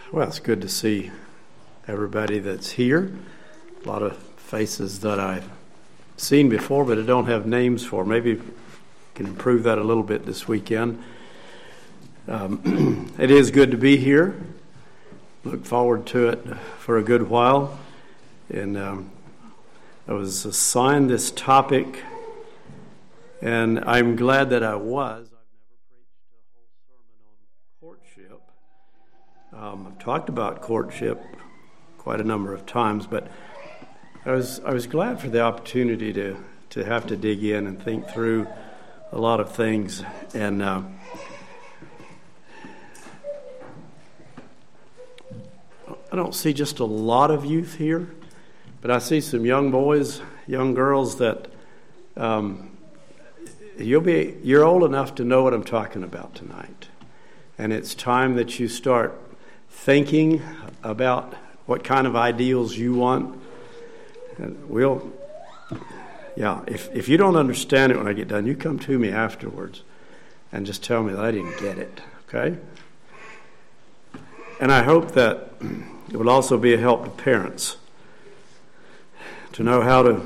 Well, it's good to see everybody that's here. A lot of faces that I've seen before, but I don't have names for. Maybe can improve that a little bit this weekend. It is good to be here. Look forward to it for a good while. And I was assigned this topic, and I'm glad that I was. I've talked about courtship quite a number of times, but I was glad for the opportunity to have to dig in and think through a lot of things. And I don't see just a lot of youth here, but I see some young boys, young girls that you're old enough to know what I'm talking about tonight. And it's time that you start thinking about what kind of ideals you want. And if you don't understand it when I get done, you come to me afterwards and just tell me that I didn't get it, okay? And I hope that it will also be a help to parents to know how to,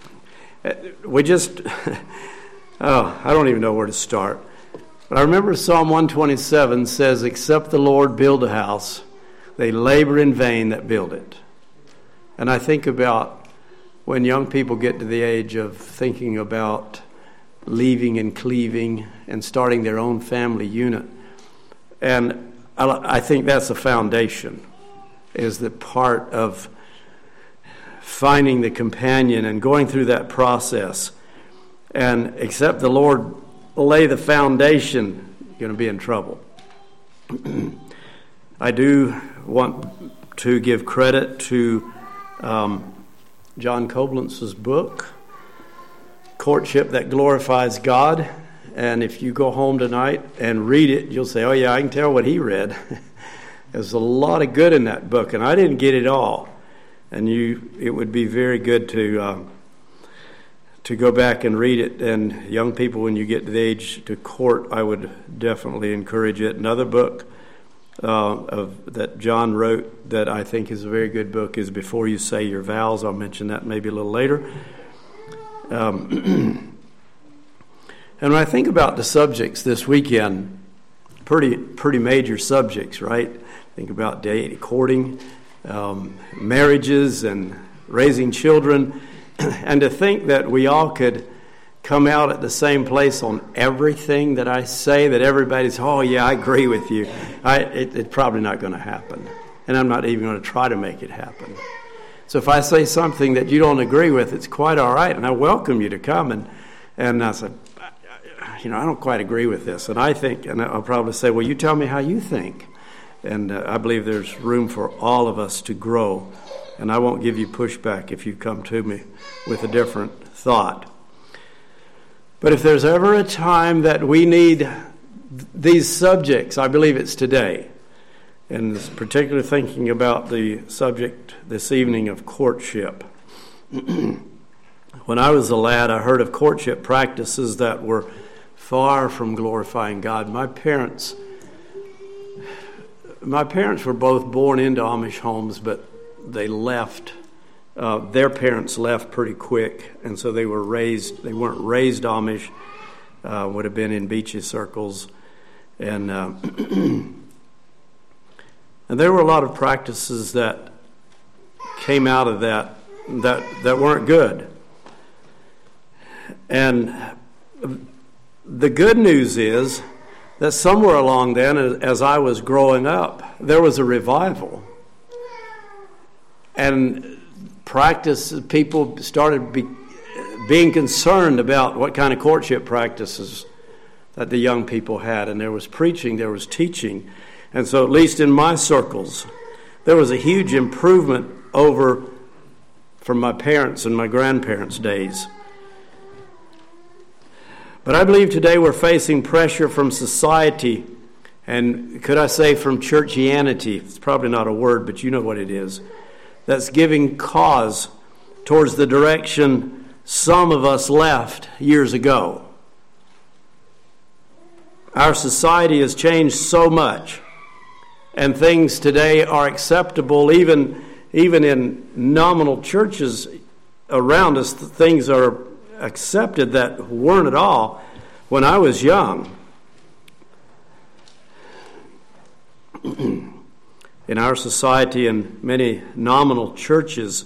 I don't even know where to start. But I remember Psalm 127 says, "Except the Lord build a house, they labor in vain that build it." And I think about when young people get to the age of thinking about leaving and cleaving and starting their own family unit. And I think that's the foundation, is the part of finding the companion and going through that process. And except the Lord lay the foundation, you're going to be in trouble. I do want to give credit to John Koblentz's book, Courtship That Glorifies God. And if you go home tonight and read it, you'll say, oh yeah, I can tell what he read. There's a lot of good in that book, and I didn't get it all. And it would be very good to go back and read it. And young people, when you get to the age to court, I would definitely encourage it. Another book that John wrote that I think is a very good book is Before You Say Your Vows. I'll mention that maybe a little later. And when I think about the subjects this weekend, pretty major subjects, right? Think about courting, marriages, and raising children. And to think that we all could come out at the same place on everything that I say, that everybody's, oh yeah, I agree with you. It's probably not going to happen. And I'm not even going to try to make it happen. So if I say something that you don't agree with, it's quite all right. And I welcome you to come. And I said, I don't quite agree with this. And I think, and I'll probably say, well, you tell me how you think. And I believe there's room for all of us to grow. And I won't give you pushback if you come to me with a different thought. But if there's ever a time that we need these subjects, I believe it's today. And particularly thinking about the subject this evening of courtship. When I was a lad, I heard of courtship practices that were far from glorifying God. My parents were both born into Amish homes, but they left. Their parents left pretty quick, and so they weren't raised Amish. Would have been in beachy circles, and and there were a lot of practices that came out of that weren't good. And the good news is that somewhere along then, as I was growing up, there was a revival. And people started being concerned about what kind of courtship practices that the young people had. And there was preaching, there was teaching. And so at least in my circles, there was a huge improvement from my parents' and my grandparents' days. But I believe today we're facing pressure from society, and could I say from churchianity, it's probably not a word, but you know what it is, that's giving cause towards the direction some of us left years ago. Our society has changed so much and things today are acceptable, even in nominal churches around us, things are accepted that weren't at all when I was young. In our society and many nominal churches,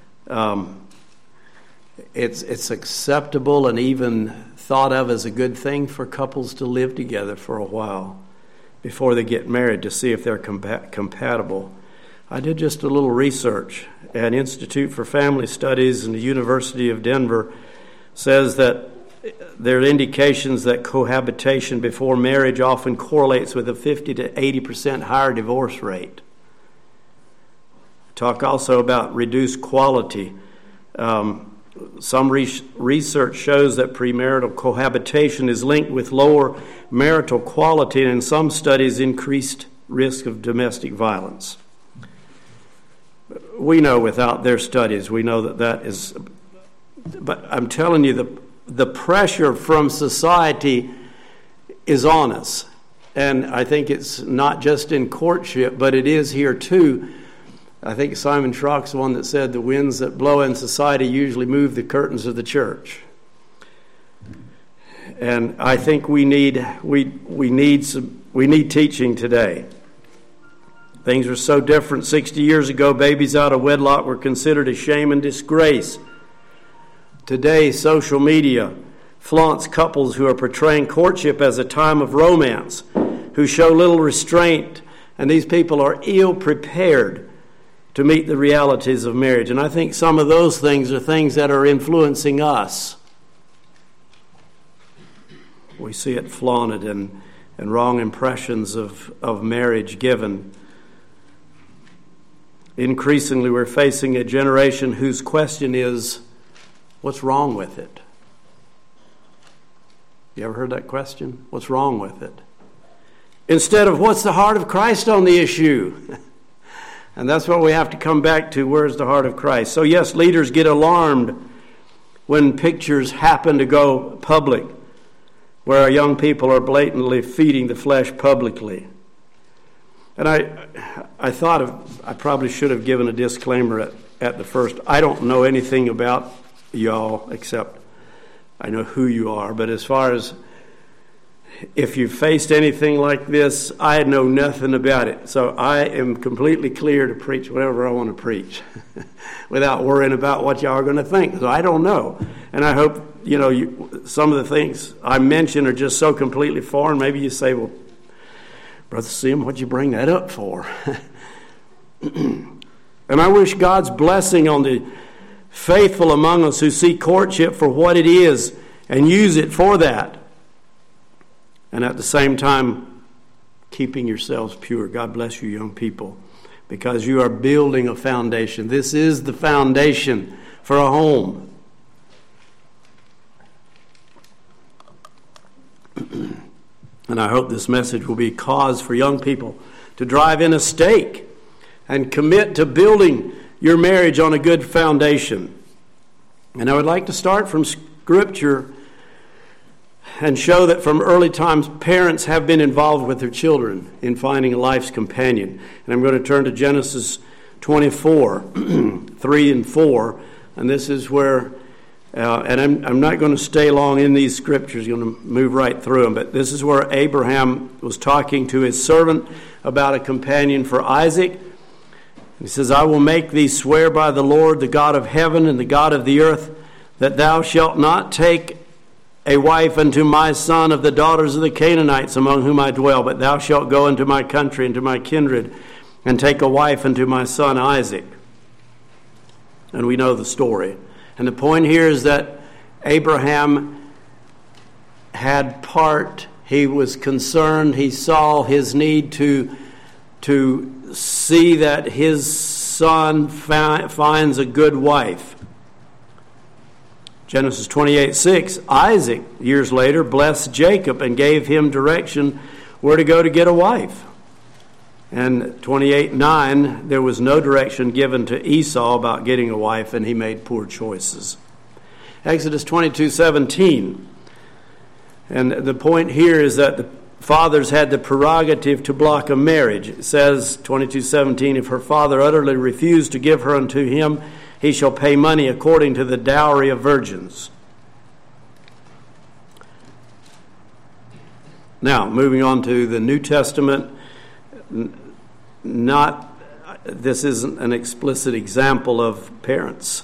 it's acceptable and even thought of as a good thing for couples to live together for a while before they get married to see if they're compatible. I did just a little research. An Institute for Family Studies in the University of Denver says that there are indications that cohabitation before marriage often correlates with a 50 to 80% higher divorce rate. Talk also about reduced quality. Some research shows that premarital cohabitation is linked with lower marital quality and in some studies increased risk of domestic violence. We know without their studies, we know that is, but I'm telling you, the pressure from society is on us. And I think it's not just in courtship, but it is here too. I think Simon Schrock's the one that said the winds that blow in society usually move the curtains of the church. And I think we need teaching today. Things are so different. 60 years ago, babies out of wedlock were considered a shame and disgrace. Today, social media flaunts couples who are portraying courtship as a time of romance, who show little restraint, and these people are ill-prepared to meet the realities of marriage. And I think some of those things are things that are influencing us. We see it flaunted and wrong impressions of marriage given. Increasingly, we're facing a generation whose question is, what's wrong with it? You ever heard that question? What's wrong with it? Instead of what's the heart of Christ on the issue? And that's what we have to come back to. Where's the heart of Christ? So yes, leaders get alarmed when pictures happen to go public, where our young people are blatantly feeding the flesh publicly. And I thought I probably should have given a disclaimer at the first. I don't know anything about y'all except I know who you are. But as far as if you faced anything like this, I know nothing about it. So I am completely clear to preach whatever I want to preach without worrying about what y'all are going to think. So I don't know. And I hope, some of the things I mention are just so completely foreign. Maybe you say, well, Brother Sim, what'd you bring that up for? And I wish God's blessing on the faithful among us who see courtship for what it is and use it for that. And at the same time, keeping yourselves pure. God bless you, young people, because you are building a foundation. This is the foundation for a home. And I hope this message will be cause for young people to drive in a stake and commit to building your marriage on a good foundation. And I would like to start from Scripture and show that from early times, parents have been involved with their children in finding a life's companion. And I'm going to turn to Genesis 24, 3 and 4. And this is where, and I'm not going to stay long in these scriptures, I'm going to move right through them. But this is where Abraham was talking to his servant about a companion for Isaac. He says, I will make thee swear by the Lord, the God of heaven and the God of the earth, that thou shalt not take a wife unto my son of the daughters of the Canaanites among whom I dwell, but thou shalt go into my country, into my kindred, and take a wife unto my son Isaac. And we know the story. And the point here is that Abraham had part. He was concerned. He saw his need to see that his son finds a good wife. Genesis 28:6, Isaac, years later, blessed Jacob and gave him direction where to go to get a wife. And 28:9, there was no direction given to Esau about getting a wife, and he made poor choices. Exodus 22:17, and the point here is that fathers had the prerogative to block a marriage. It says, 22:17, if her father utterly refused to give her unto him, he shall pay money according to the dowry of virgins. Now, moving on to the New Testament, this isn't an explicit example of parents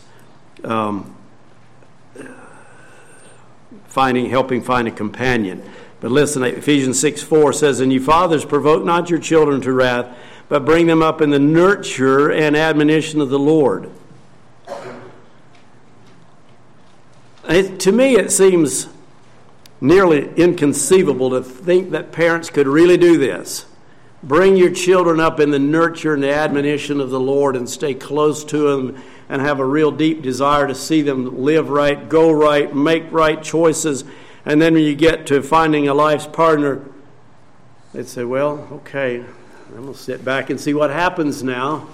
helping find a companion. But listen, Ephesians 6:4 says, and you fathers, provoke not your children to wrath, but bring them up in the nurture and admonition of the Lord. To me, it seems nearly inconceivable to think that parents could really do this. Bring your children up in the nurture and the admonition of the Lord and stay close to them and have a real deep desire to see them live right, go right, make right choices. And then when you get to finding a life's partner, they'd say, well, okay, I'm going to sit back and see what happens now.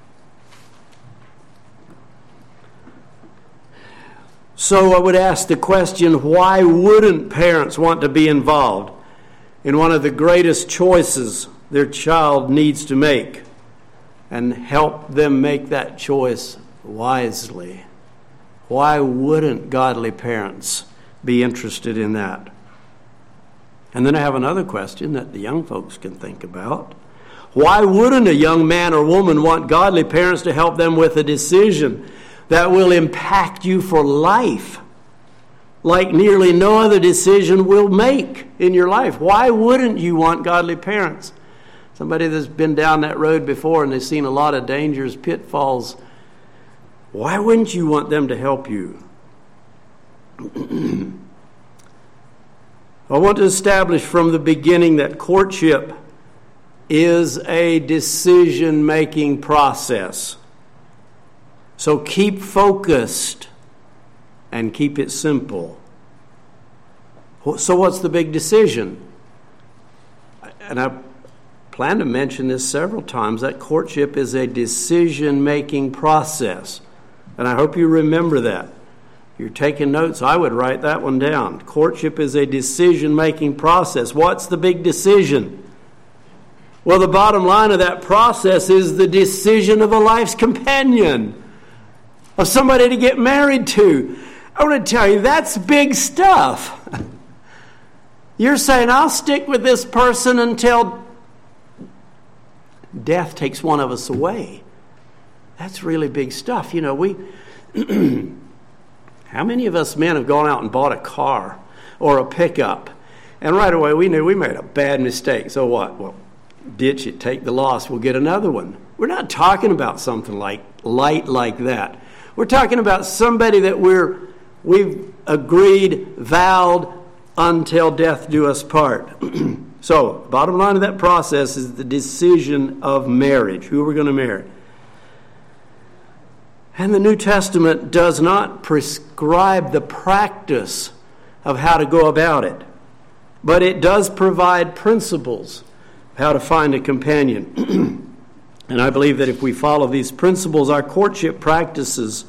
So I would ask the question, why wouldn't parents want to be involved in one of the greatest choices their child needs to make and help them make that choice wisely? Why wouldn't godly parents be interested in that? And then I have another question that the young folks can think about. Why wouldn't a young man or woman want godly parents to help them with a decision that will impact you for life, like nearly no other decision will make in your life? Why wouldn't you want godly parents? Somebody that's been down that road before and they've seen a lot of dangers, pitfalls, why wouldn't you want them to help you? I want to establish from the beginning that courtship is a decision-making process. So keep focused and keep it simple. So what's the big decision? And I plan to mention this several times, that courtship is a decision-making process. And I hope you remember that. If you're taking notes, I would write that one down. Courtship is a decision-making process. What's the big decision? Well, the bottom line of that process is the decision of a life's companion, of somebody to get married to. I want to tell you, that's big stuff. You're saying, I'll stick with this person until death takes one of us away. That's really big stuff. You know, how many of us men have gone out and bought a car or a pickup, and right away we knew we made a bad mistake. So what? Well, ditch it, take the loss, we'll get another one. We're not talking about something like light like that. We're talking about somebody that we've agreed, vowed, until death do us part. So, bottom line of that process is the decision of marriage, who we're going to marry. And the New Testament does not prescribe the practice of how to go about it, but it does provide principles of how to find a companion. And I believe that if we follow these principles, our courtship practices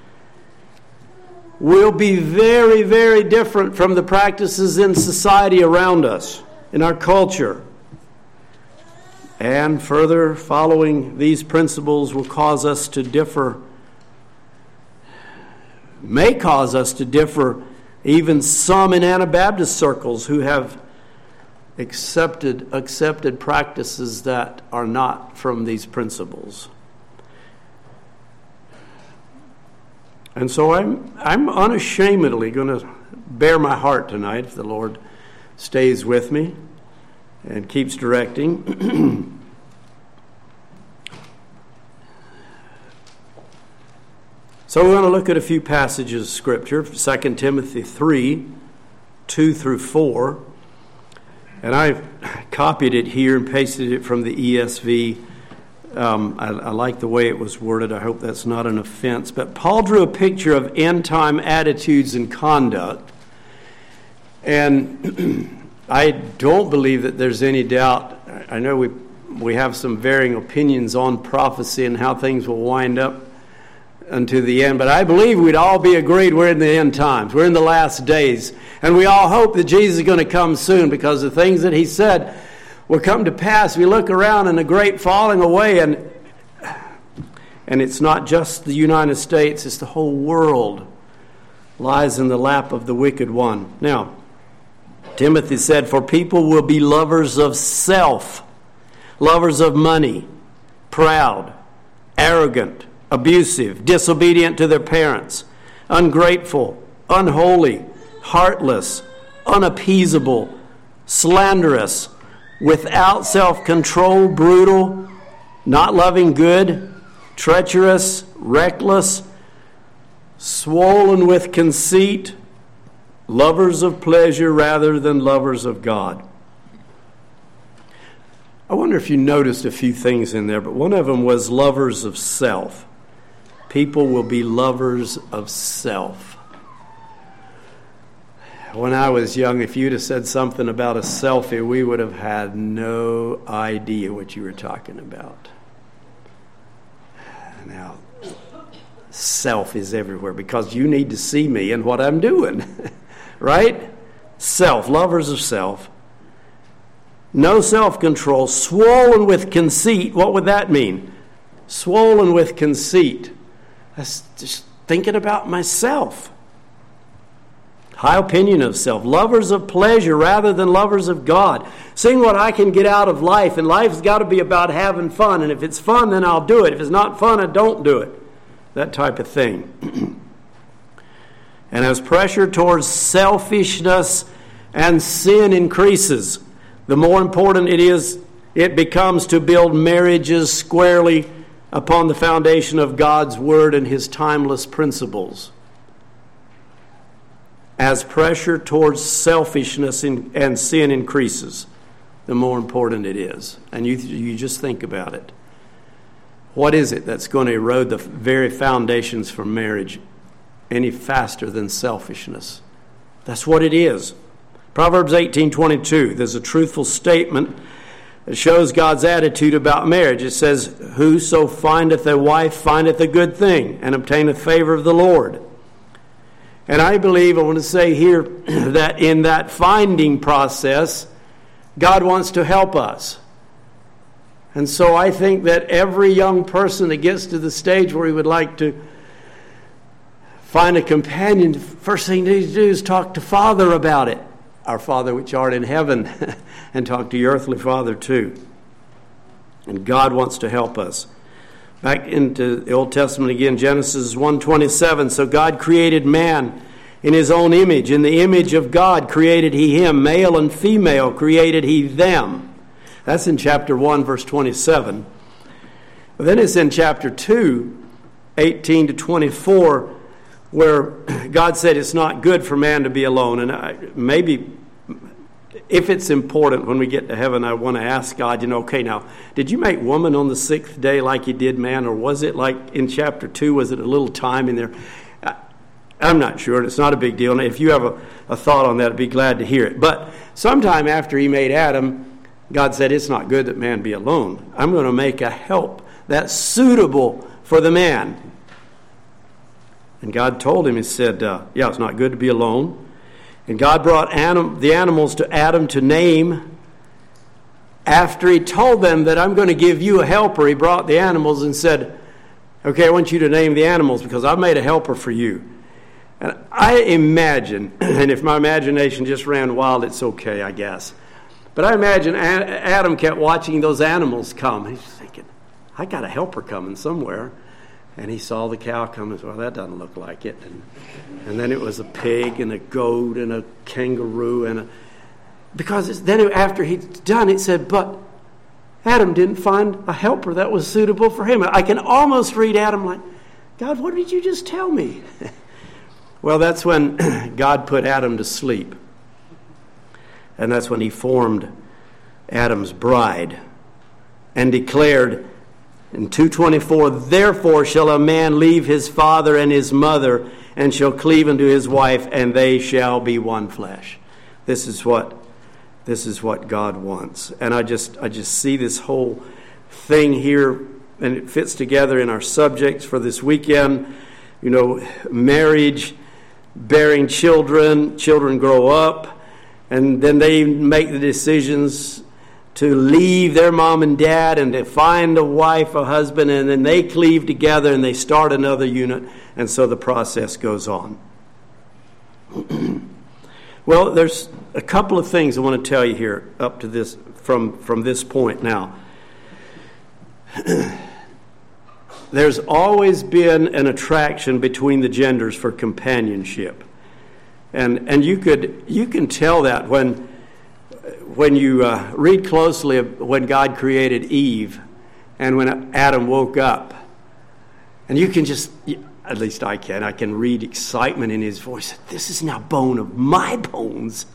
will be very, very different from the practices in society around us, in our culture. And further, following these principles will cause us to differ, may cause us to differ, even some in Anabaptist circles who have accepted practices that are not from these principles. And so I'm unashamedly going to bare my heart tonight, if the Lord stays with me and keeps directing. So we're going to look at a few passages of Scripture, 2 Timothy 3, 2 through 4. And I've copied it here and pasted it from the ESV. I like the way it was worded. I hope that's not an offense. But Paul drew a picture of end-time attitudes and conduct. And I don't believe that there's any doubt. I know we have some varying opinions on prophecy and how things will wind up unto the end. But I believe we'd all be agreed we're in the end times. We're in the last days. And we all hope that Jesus is going to come soon, because the things that he said will come to pass. We look around and a great falling away, and it's not just the United States, it's the whole world lies in the lap of the wicked one. Now, Timothy said, for people will be lovers of self, lovers of money, proud, arrogant, abusive, disobedient to their parents, ungrateful, unholy, heartless, unappeasable, slanderous, without self-control, brutal, not loving good, treacherous, reckless, swollen with conceit, lovers of pleasure rather than lovers of God. I wonder if you noticed a few things in there, but one of them was lovers of self. People will be lovers of self. When I was young, if you'd have said something about a selfie, we would have had no idea what you were talking about. Now, self is everywhere because you need to see me and what I'm doing, right? Self, lovers of self. No self-control, swollen with conceit. What would that mean? Swollen with conceit. That's just thinking about myself. High opinion of self. Lovers of pleasure rather than lovers of God. Seeing what I can get out of life. And life's got to be about having fun. And if it's fun, then I'll do it. If it's not fun, I don't do it. That type of thing. And as pressure towards selfishness and sin increases, the more important it becomes to build marriages squarely upon the foundation of God's Word and His timeless principles. As pressure towards selfishness and sin increases, the more important it is. And you just think about it. What is it that's going to erode the very foundations for marriage any faster than selfishness? That's what it is. Proverbs 18:22, there's a truthful statement that shows God's attitude about marriage. It says, whoso findeth a wife findeth a good thing, and obtaineth favor of the Lord. And I believe, I want to say here, that in that finding process, God wants to help us. And so I think that every young person that gets to the stage where he would like to find a companion, the first thing he needs to do is talk to Father about it. Our Father which art in heaven, and talk to your earthly Father too. And God wants to help us. Back into the Old Testament again, Genesis 1:27. So God created man in His own image. In the image of God created He him. Male and female created He them. That's in chapter 1, verse 27. But then it's in chapter 2, 18 to 24, where God said it's not good for man to be alone. And maybe if it's important when we get to heaven, I want to ask God, okay, now, did you make woman on the sixth day like you did man? Or was it like in chapter 2, was it a little time in there? I'm not sure. It's not a big deal. And if you have a thought on that, I'd be glad to hear it. But sometime after He made Adam, God said, it's not good that man be alone. I'm going to make a help that's suitable for the man. And God told him, He said, it's not good to be alone. And God brought the animals to Adam to name. After He told them that I'm going to give you a helper, He brought the animals and said, okay, I want you to name the animals because I've made a helper for you. And I imagine, and if my imagination just ran wild, it's okay, I guess. But I imagine Adam kept watching those animals come. He's thinking, I got a helper coming somewhere. And he saw the cow come and said, well, that doesn't look like it. And then it was a pig and a goat and a kangaroo. Because then after he'd done, it said, but Adam didn't find a helper that was suitable for him. I can almost read Adam like, God, what did you just tell me? Well, that's when God put Adam to sleep. And that's when He formed Adam's bride and declared, in 2:24, therefore shall a man leave his father and his mother, and shall cleave unto his wife, and they shall be one flesh. This is what God wants. And I just see this whole thing here and it fits together in our subjects for this weekend. You know, marriage, bearing children, children grow up, and then they make the decisions to leave their mom and dad and to find a wife, a husband, and then they cleave together and they start another unit, and so the process goes on. Well, there's a couple of things I want to tell you here up to this from this point now. There's always been an attraction between the genders for companionship. And you can tell that when you read closely when God created Eve and when Adam woke up. And you can just, at least I can read excitement in his voice. This is now bone of my bones.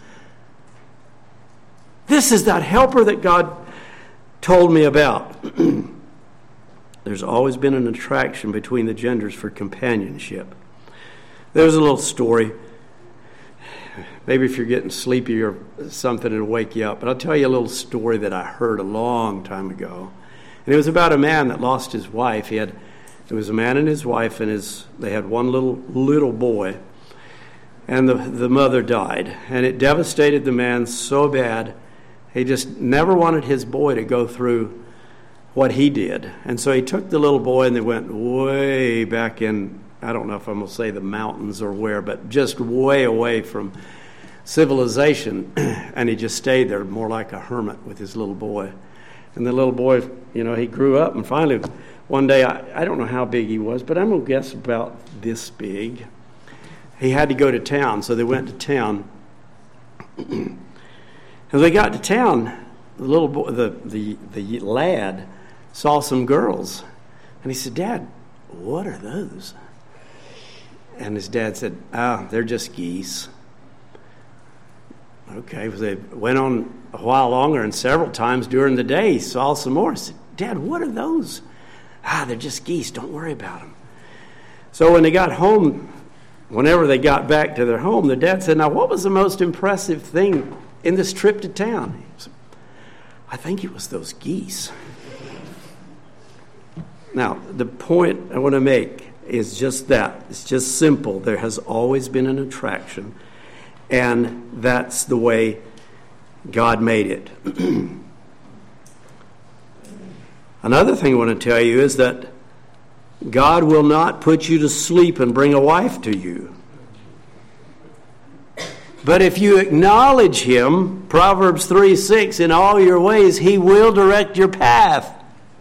This is that helper that God told me about. There's always been an attraction between the genders for companionship. There's a little story. Maybe if you're getting sleepy or something, it'll wake you up. But I'll tell you a little story that I heard a long time ago. And it was about a man that lost his wife. It was a man and his wife, and they had one little boy. And the mother died. And it devastated the man so bad, he just never wanted his boy to go through what he did. And so he took the little boy and they went way back in, I don't know if I'm going to say the mountains or where, but just way away from civilization. And he just stayed there more like a hermit with his little boy. And the little boy, he grew up, and finally one day, I don't know how big he was, but I'm going to guess about this big. He had to go to town, so they went to town. As they got to town, the little boy, the lad, saw some girls, and he said, "Dad, what are those?" And his dad said, "They're just geese." Okay, they went on a while longer, and several times during the day he saw some more. He said, "Dad, what are those?" "They're just geese. Don't worry about them." So when they got home, whenever they got back to their home, the dad said, "Now, what was the most impressive thing in this trip to town?" He said, "I think it was those geese." Now, the point I want to make is just that. It's just simple. There has always been an attraction, and that's the way God made it. Another thing I want to tell you is that God will not put you to sleep and bring a wife to you. But if you acknowledge Him, Proverbs 3:6, in all your ways, He will direct your path.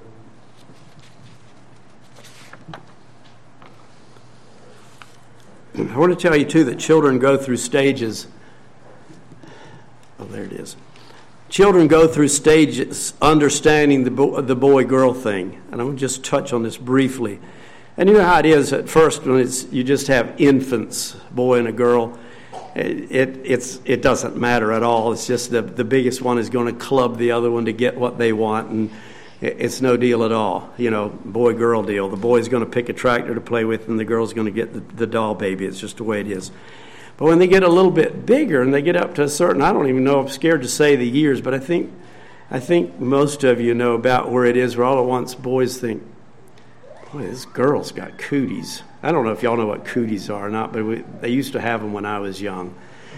I want to tell you, too, that children go through stages. Oh, there it is. Children go through stages understanding the boy-girl thing. And I'm going to just touch on this briefly. And you know how it is at first when you just have infants, boy and a girl. It doesn't matter at all. It's just the biggest one is going to club the other one to get what they want, and it's no deal at all. Boy-girl deal. The boy's going to pick a tractor to play with, and the girl's going to get the doll baby. It's just the way it is. But when they get a little bit bigger and they get up to a certain, I don't even know, I'm scared to say the years, but I think most of you know about where it is where all at once boys think, boy, this girl's got cooties. I don't know if y'all know what cooties are or not, but they used to have them when I was young.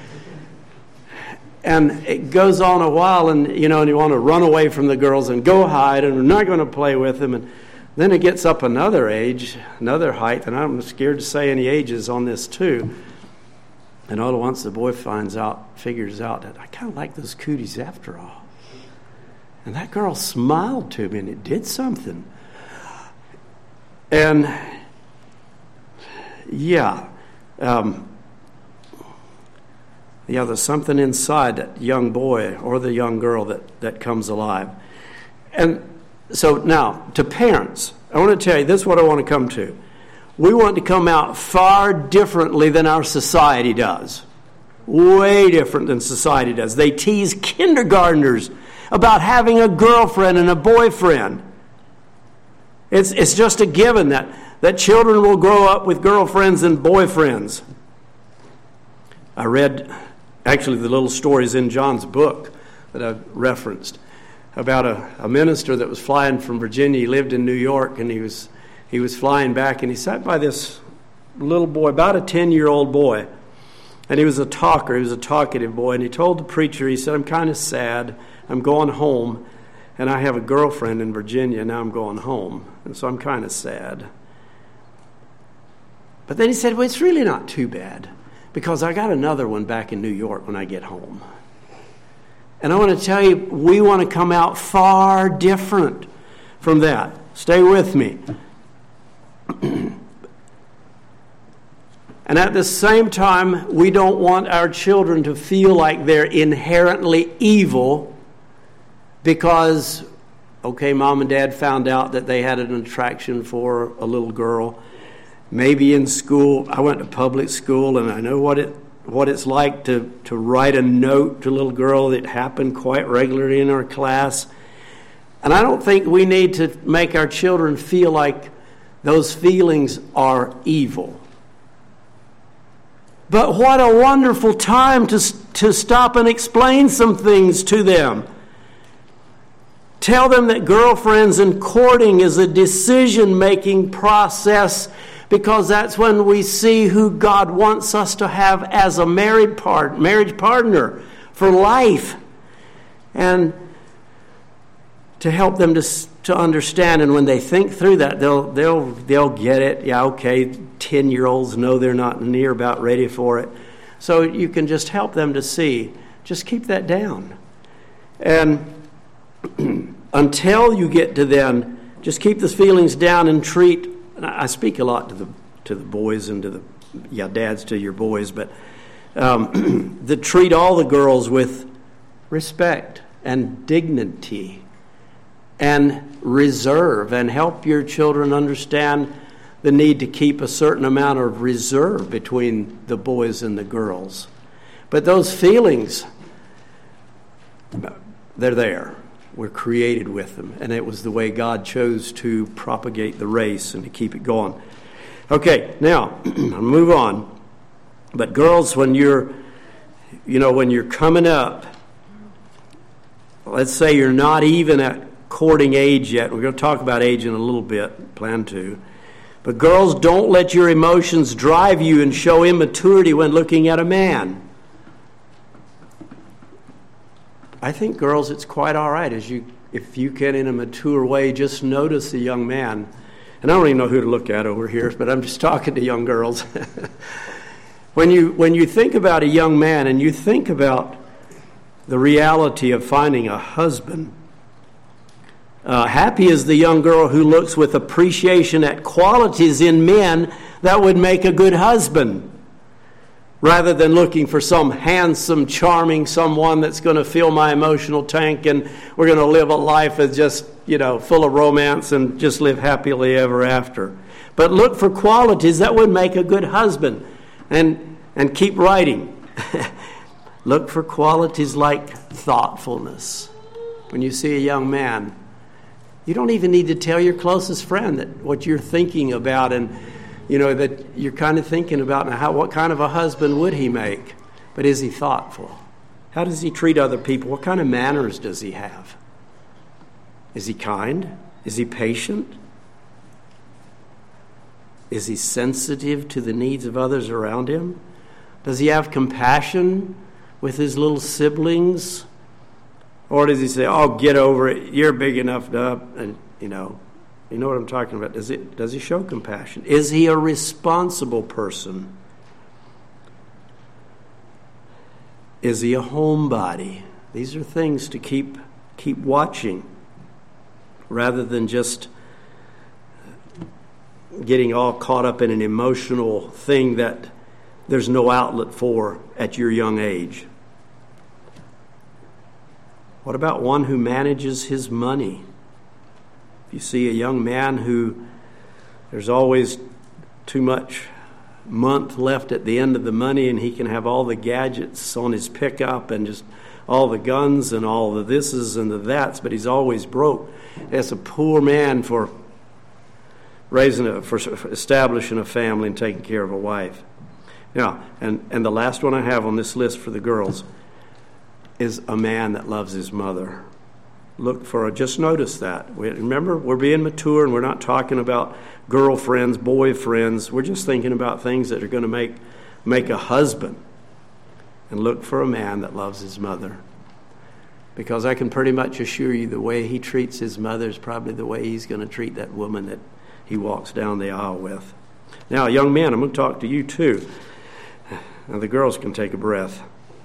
And it goes on a while, and you want to run away from the girls and go hide, and we're not going to play with them. And then it gets up another age, another height, and I'm scared to say any ages on this too. And all at once the boy figures out that I kind of like those cooties after all. And that girl smiled to me, and it did something. And there's something inside that young boy or the young girl that comes alive. And so now, to parents, I want to tell you, this is what I want to come to. We want to come out far differently than our society does. Way different than society does. They tease kindergartners about having a girlfriend and a boyfriend. It's just a given that children will grow up with girlfriends and boyfriends. I read, actually, the little stories in John's book that I've referenced. about a minister that was flying from Virginia. He lived in New York, and he was flying back, and he sat by this little boy, about a 10-year-old boy, and he was a talker. He was a talkative boy, and he told the preacher, he said, "I'm kind of sad. I'm going home, and I have a girlfriend in Virginia. Now I'm going home, and so I'm kind of sad." But then he said, "Well, it's really not too bad, because I got another one back in New York when I get home." And I want to tell you, we want to come out far different from that. Stay with me. And at the same time, we don't want our children to feel like they're inherently evil because, okay, mom and dad found out that they had an attraction for a little girl. Maybe in school, I went to public school, and I know what it's like to write a note to a little girl. That happened quite regularly in our class. And I don't think we need to make our children feel like those feelings are evil. But what a wonderful time to stop and explain some things to them. Tell them that girlfriends and courting is a decision-making process, because that's when we see who God wants us to have as a marriage partner for life. And to help them to understand, and when they think through that, they'll get it. Yeah, okay, 10-year-olds know they're not near about ready for it. So you can just help them to see. Just keep that down. And until you get to then, just keep those feelings down and treat. And I speak a lot to the boys and to the dads to your boys, but that treat all the girls with respect and dignity and reserve, and help your children understand the need to keep a certain amount of reserve between the boys and the girls. But those feelings, they're there. We're created with them, and it was the way God chose to propagate the race and to keep it going. Okay, now I'll move on. But girls, when you're coming up, let's say you're not even at courting age yet. We're going to talk about age in a little bit, plan to. But girls, don't let your emotions drive you and show immaturity when looking at a man. I think, girls, it's quite all right if you can, in a mature way, just notice a young man. And I don't even know who to look at over here, but I'm just talking to young girls. When you think about a young man and you think about the reality of finding a husband, happy is the young girl who looks with appreciation at qualities in men that would make a good husband, rather than looking for some handsome, charming someone that's going to fill my emotional tank and we're going to live a life that's just, full of romance and just live happily ever after. But look for qualities that would make a good husband, and keep writing. Look for qualities like thoughtfulness. When you see a young man, you don't even need to tell your closest friend that what you're thinking about, and that you're kind of thinking about what kind of a husband would he make. But is he thoughtful? How does he treat other people? What kind of manners does he have? Is he kind? Is he patient? Is he sensitive to the needs of others around him? Does he have compassion with his little siblings? Or does he say, "Oh, get over it, you're big enough to," and you know what I'm talking about. Does he show compassion? Is he a responsible person? Is he a homebody? These are things to keep watching, rather than just getting all caught up in an emotional thing that there's no outlet for at your young age. What about one who manages his money? If you see a young man who there's always too much month left at the end of the money, and he can have all the gadgets on his pickup and just all the guns and all the thises and the that's, but he's always broke. That's a poor man for establishing a family and taking care of a wife. Now, and the last one I have on this list for the girls is a man that loves his mother. Just notice that. Remember, we're being mature and we're not talking about girlfriends, boyfriends. We're just thinking about things that are going to make a husband. And look for a man that loves his mother. Because I can pretty much assure you the way he treats his mother is probably the way he's going to treat that woman that he walks down the aisle with. Now, young men, I'm going to talk to you too. Now, the girls can take a breath.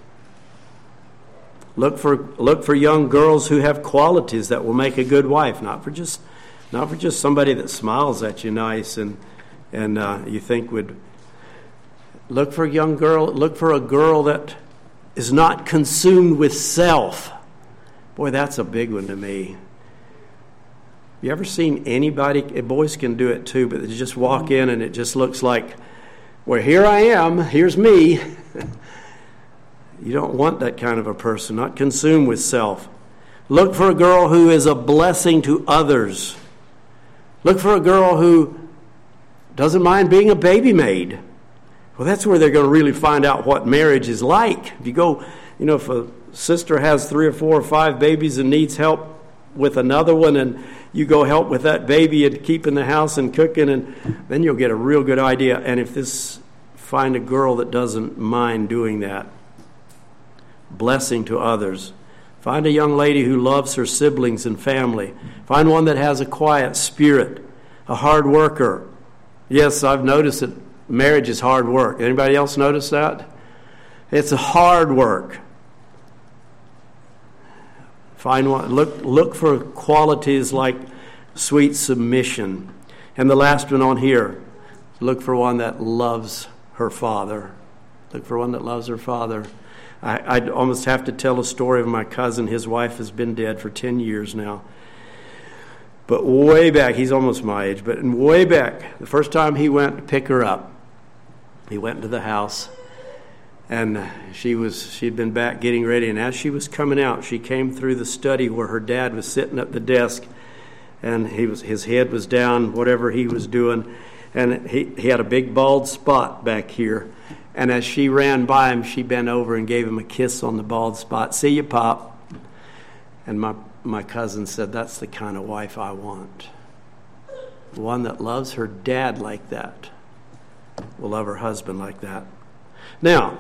Look for young girls who have qualities that will make a good wife, not for just somebody that smiles at you nice and you think would. Look for a girl that is not consumed with self. Boy, that's a big one to me. You ever seen anybody, boys can do it too, but they just walk in and it just looks like, well, here I am, here's me. You don't want that kind of a person, not consumed with self. Look for a girl who is a blessing to others. Look for a girl who doesn't mind being a baby maid. Well, that's where they're going to really find out what marriage is like. If you go, if a sister has 3 or 4 or 5 babies and needs help with another one, and you go help with that baby and keeping the house and cooking, and then you'll get a real good idea. And find a girl that doesn't mind doing that. Blessing to others. Find a young lady who loves her siblings and family. Find one that has a quiet spirit, a hard worker. Yes, I've noticed that marriage is hard work. Anybody else notice that? It's a hard work. Find one. Look for qualities like sweet submission. And the last one on here, look for one that loves her father. Look for one that loves her father. I'd almost have to tell a story of my cousin. His wife has been dead for 10 years now. But way back, he's almost my age, but way back, the first time he went to pick her up, he went into the house, and she'd been back getting ready, and as she was coming out, she came through the study where her dad was sitting at the desk, and his head was down, whatever he was doing, and he had a big bald spot back here. And as she ran by him, she bent over and gave him a kiss on the bald spot. See you, Pop. And my cousin said, that's the kind of wife I want. One that loves her dad like that will love her husband like that. Now,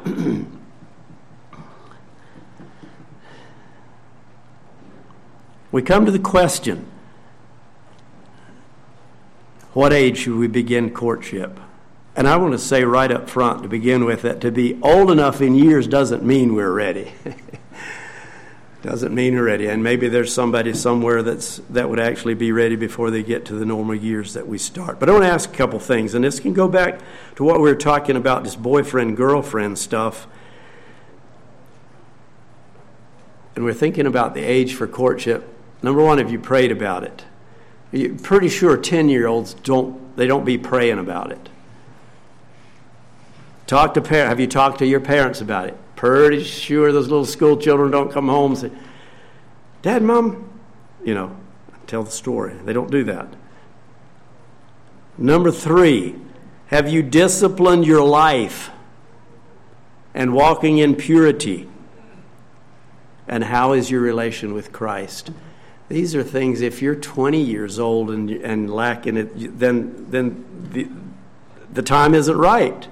we come to the question, what age should we begin courtship? And I want to say right up front to begin with that to be old enough in years doesn't mean we're ready. Doesn't mean we're ready. And maybe there's somebody somewhere that would actually be ready before they get to the normal years that we start. But I want to ask a couple things, and this can go back to what we were talking about, this boyfriend-girlfriend stuff. And we're thinking about the age for courtship. Number one, have you prayed about it? You're pretty sure 10-year-olds don't be praying about it. Have you talked to your parents about it? Pretty sure those little school children don't come home and say, Dad, Mom, tell the story. They don't do that. Number 3, have you disciplined your life and walking in purity? And how is your relation with Christ? These are things, if you're 20 years old and lacking it, then the time isn't right.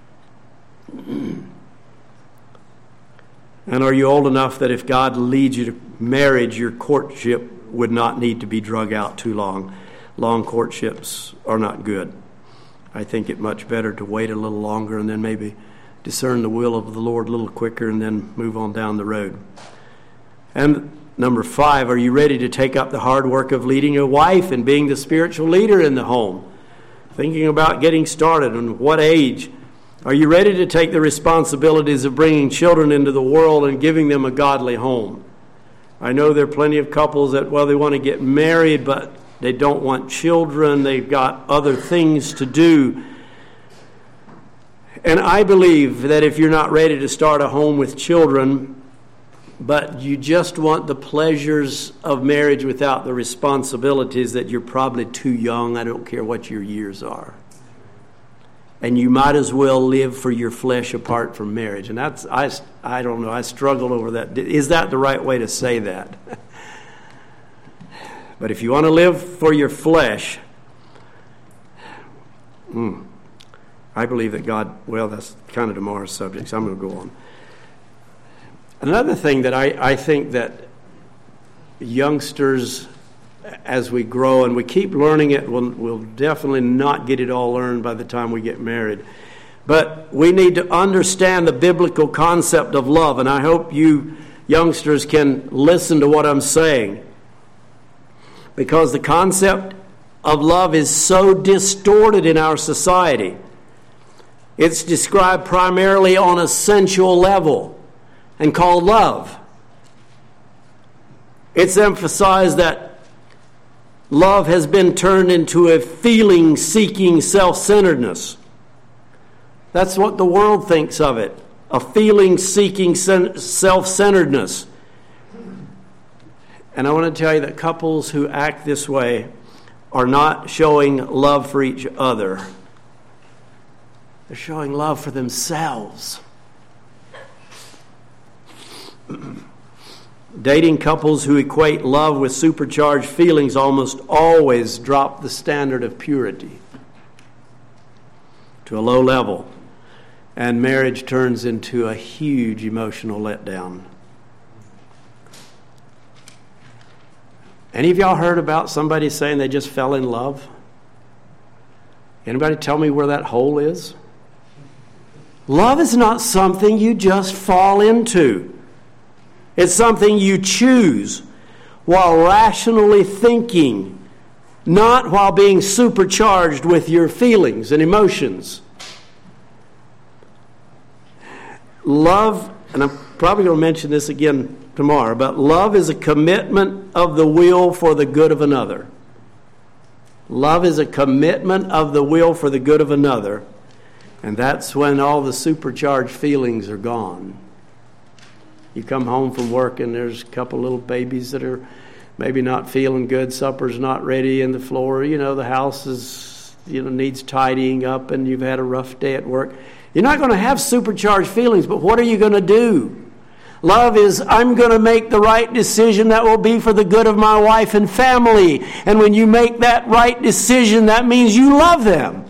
And are you old enough that if God leads you to marriage, your courtship would not need to be drug out too long? Long courtships are not good. I think it much better to wait a little longer and then maybe discern the will of the Lord a little quicker and then move on down the road. And number 5, are you ready to take up the hard work of leading a wife and being the spiritual leader in the home? Thinking about getting started and what age? Are you ready to take the responsibilities of bringing children into the world and giving them a godly home? I know there are plenty of couples that, they want to get married, but they don't want children. They've got other things to do. And I believe that if you're not ready to start a home with children, but you just want the pleasures of marriage without the responsibilities, that you're probably too young. I don't care what your years are. And you might as well live for your flesh apart from marriage. And I don't know, I struggled over that. Is that the right way to say that? But if you want to live for your flesh, I believe that God, well, that's kind of tomorrow's subject, so I'm going to go on. Another thing that I think that youngsters, as we grow and we keep learning it, we'll definitely not get it all learned by the time we get married. But we need to understand the biblical concept of love, and I hope you youngsters can listen to what I'm saying. Because the concept of love is so distorted in our society. It's described primarily on a sensual level and called love. It's emphasized that love has been turned into a feeling-seeking self-centeredness. That's what the world thinks of it, a feeling-seeking self-centeredness. And I want to tell you that couples who act this way are not showing love for each other. They're showing love for themselves. Dating couples who equate love with supercharged feelings almost always drop the standard of purity to a low level, and marriage turns into a huge emotional letdown. Any of y'all heard about somebody saying they just fell in love? Anybody tell me where that hole is? Love is not something you just fall into. It's something you choose while rationally thinking, not while being supercharged with your feelings and emotions. Love, and I'm probably going to mention this again tomorrow, but love is a commitment of the will for the good of another. Love is a commitment of the will for the good of another, and that's when all the supercharged feelings are gone. You come home from work and there's a couple little babies that are maybe not feeling good, supper's not ready, and the floor, the house is, needs tidying up, and you've had a rough day at work. You're not going to have supercharged feelings, but what are you going to do? Love is, I'm going to make the right decision that will be for the good of my wife and family. And when you make that right decision, that means you love them.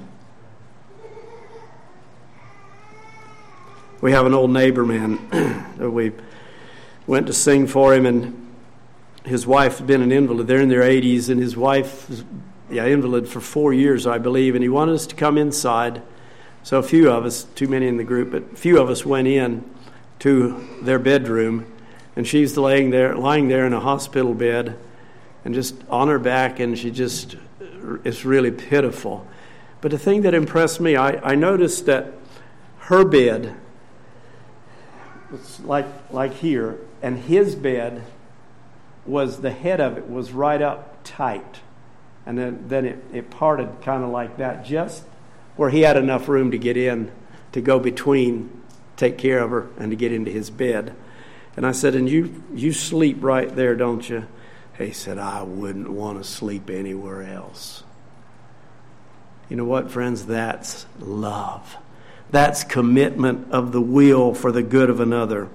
We have an old neighbor man that we went to sing for him, and his wife had been an invalid. They're in their 80s, and his wife was invalid for 4 years, I believe, and he wanted us to come inside. So a few of us, too many in the group, but a few of us went in to their bedroom, and she's lying there in a hospital bed and just on her back, and it's really pitiful. But the thing that impressed me, I noticed that her bed was like here, and his bed was, the head of it was right up tight, and then it parted kind of like that, just where he had enough room to get in, to go between, take care of her, and to get into his bed. And I said, and you sleep right there, don't you? He said, I wouldn't want to sleep anywhere else. You know what, friends? That's love. That's commitment of the will for the good of another.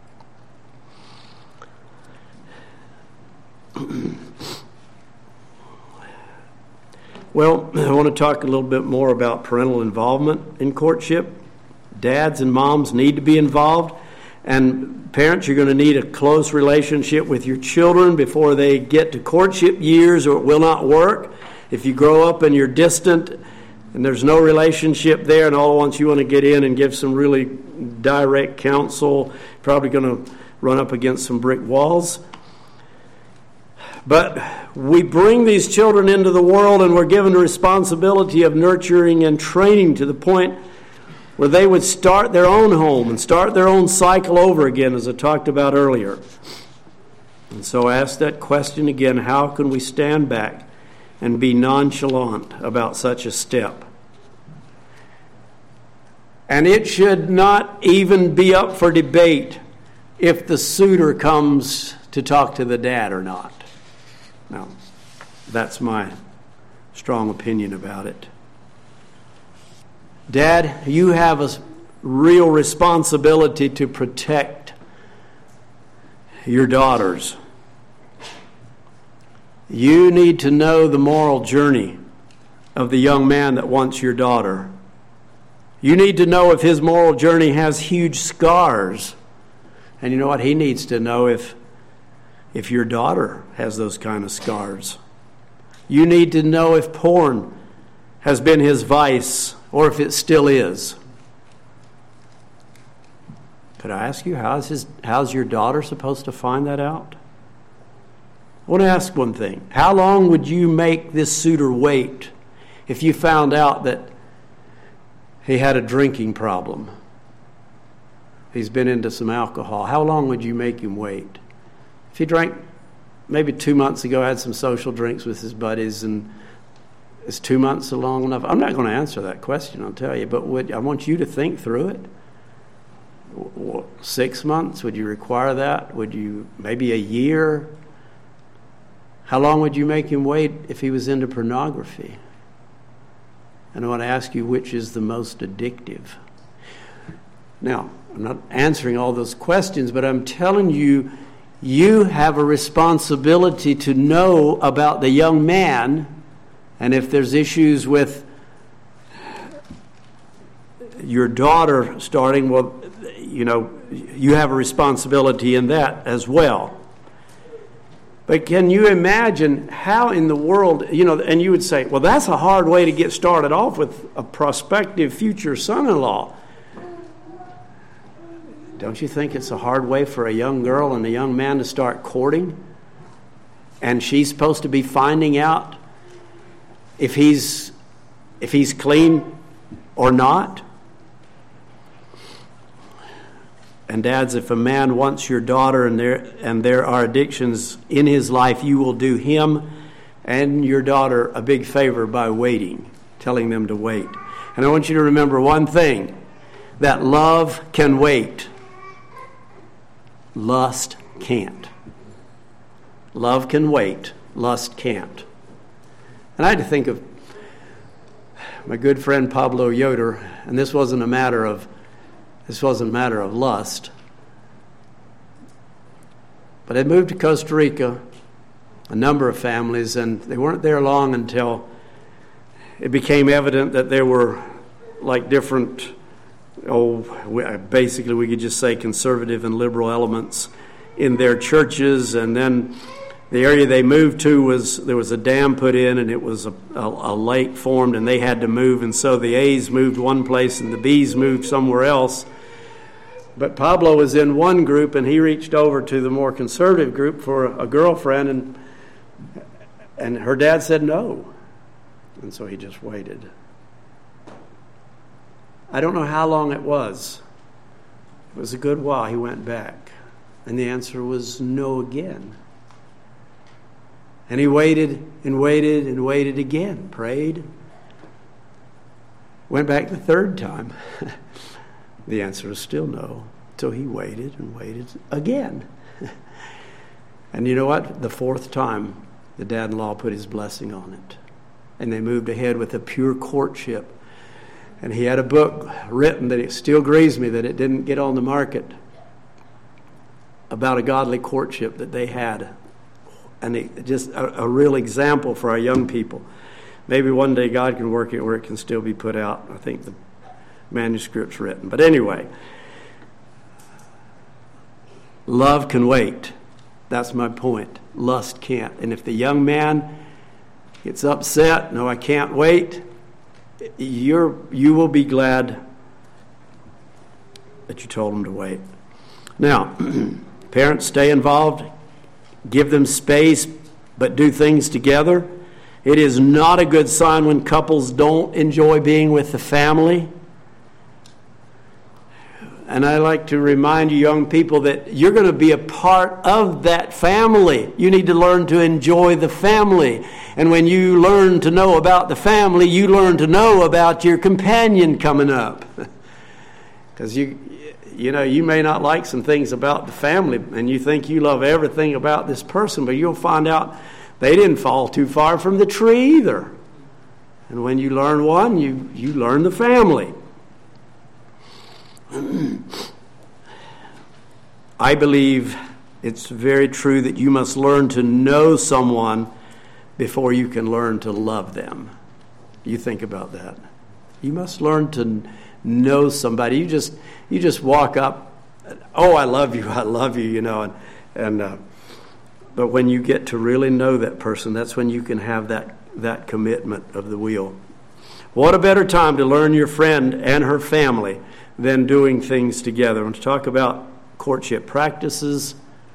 Well, I want to talk a little bit more about parental involvement in courtship. Dads and moms need to be involved. And parents, you're going to need a close relationship with your children before they get to courtship years, or it will not work. If you grow up and you're distant and there's no relationship there, and all at once you want to get in and give some really direct counsel, probably going to run up against some brick walls. But we bring these children into the world, and we're given the responsibility of nurturing and training to the point where they would start their own home and start their own cycle over again, as I talked about earlier. And so I ask that question again: how can we stand back and be nonchalant about such a step? And it should not even be up for debate if the suitor comes to talk to the dad or not. Now, that's my strong opinion about it. Dad, you have a real responsibility to protect your daughters. You need to know the moral journey of the young man that wants your daughter. You need to know if his moral journey has huge scars. And you know what? He needs to know if your daughter has those kind of scars. You need to know if porn has been his vice or if it still is. Could I ask you, how's your daughter supposed to find that out? I want to ask one thing. How long would you make this suitor wait if you found out that he had a drinking problem? He's been into some alcohol. How long would you make him wait? If he drank maybe 2 months ago, had some social drinks with his buddies, and is 2 months long enough? I'm not going to answer that question, I'll tell you, but I want you to think through it. 6 months? Would you require that? Would you, maybe a year? How long would you make him wait if he was into pornography? And I want to ask you, which is the most addictive? Now, I'm not answering all those questions, but I'm telling you, you have a responsibility to know about the young man, and if there's issues with your daughter starting, well, you know, you have a responsibility in that as well. But can you imagine how in the world, you know, and you would say, well, that's a hard way to get started off with a prospective future son-in-law. Don't you think it's a hard way for a young girl and a young man to start courting? And she's supposed to be finding out if he's clean or not? And dads, if a man wants your daughter and there are addictions in his life, you will do him and your daughter a big favor by waiting, telling them to wait. And I want you to remember one thing, that love can wait. Lust can't. Love can wait. Lust can't. And I had to think of my good friend Pablo Yoder, and this wasn't a matter of lust. But I moved to Costa Rica, a number of families, and they weren't there long until it became evident that there were like different, basically we could just say conservative and liberal elements in their churches. And then the area they moved to there was a dam put in, and it was a lake formed, and they had to move. And so the A's moved one place and the B's moved somewhere else. But Pablo was in one group, and he reached over to the more conservative group for a girlfriend, and her dad said no. And so he just waited. I don't know how long it was. It was a good while. He went back, and the answer was no again. And he waited and waited and waited again, prayed. Went back the third time. The answer was still no. So he waited and waited again. And you know what? The fourth time, the dad-in-law put his blessing on it. And they moved ahead with a pure courtship. And he had a book written that it still grieves me that it didn't get on the market about a godly courtship that they had. And just a real example for our young people. Maybe one day God can work it where it can still be put out. I think the manuscript's written. But anyway, love can wait. That's my point. Lust can't. And if the young man gets upset, no, I can't wait, you will be glad that you told him to wait. Now, parents, stay involved. Give them space, but do things together. It is not a good sign when couples don't enjoy being with the family. And I like to remind you young people that you're going to be a part of that family. You need to learn to enjoy the family. And when you learn to know about the family, you learn to know about your companion coming up. Because you know, you may not like some things about the family, and you think you love everything about this person, but you'll find out they didn't fall too far from the tree either. And when you learn one, you learn the family. I believe it's very true that you must learn to know someone before you can learn to love them. You think about that. You must learn to know somebody. You just walk up, oh, I love you, but when you get to really know that person, that's when you can have that commitment of the will. What a better time to learn your friend and her family than doing things together. I want to talk about courtship practices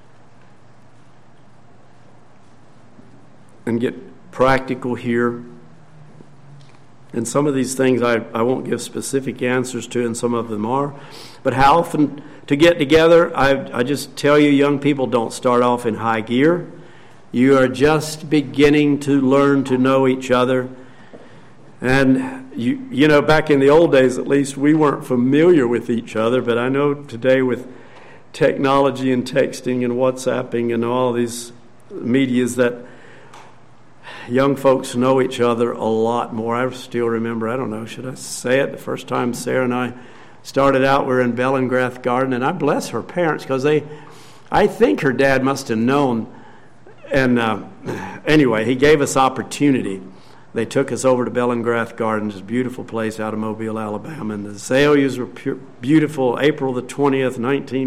and get practical here. And some of these things I won't give specific answers to, and some of them are. But how often to get together? I just tell you, young people, don't start off in high gear. You are just beginning to learn to know each other. And, you know, back in the old days, at least, we weren't familiar with each other. But I know today with technology and texting and WhatsApping and all these medias that young folks know each other a lot more. I still remember, I don't know, should I say it? The first time Sarah and I started out, we were in Bellingrath Garden, and I bless her parents because I think her dad must have known. And anyway, he gave us opportunity. They took us over to Bellingrath Gardens, a beautiful place out of Mobile, Alabama. And the azaleas were beautiful. April the 20th,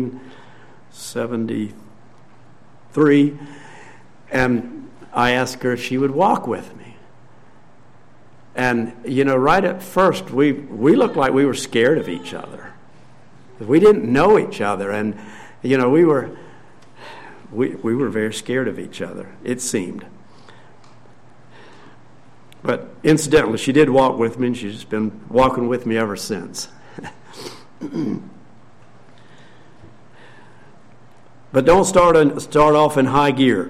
1973. And I asked her if she would walk with me. And, you know, right at first, we looked like we were scared of each other. We didn't know each other. And, you know, we were very scared of each other, it seemed. But incidentally, she did walk with me, and she's just been walking with me ever since. But don't start off in high gear.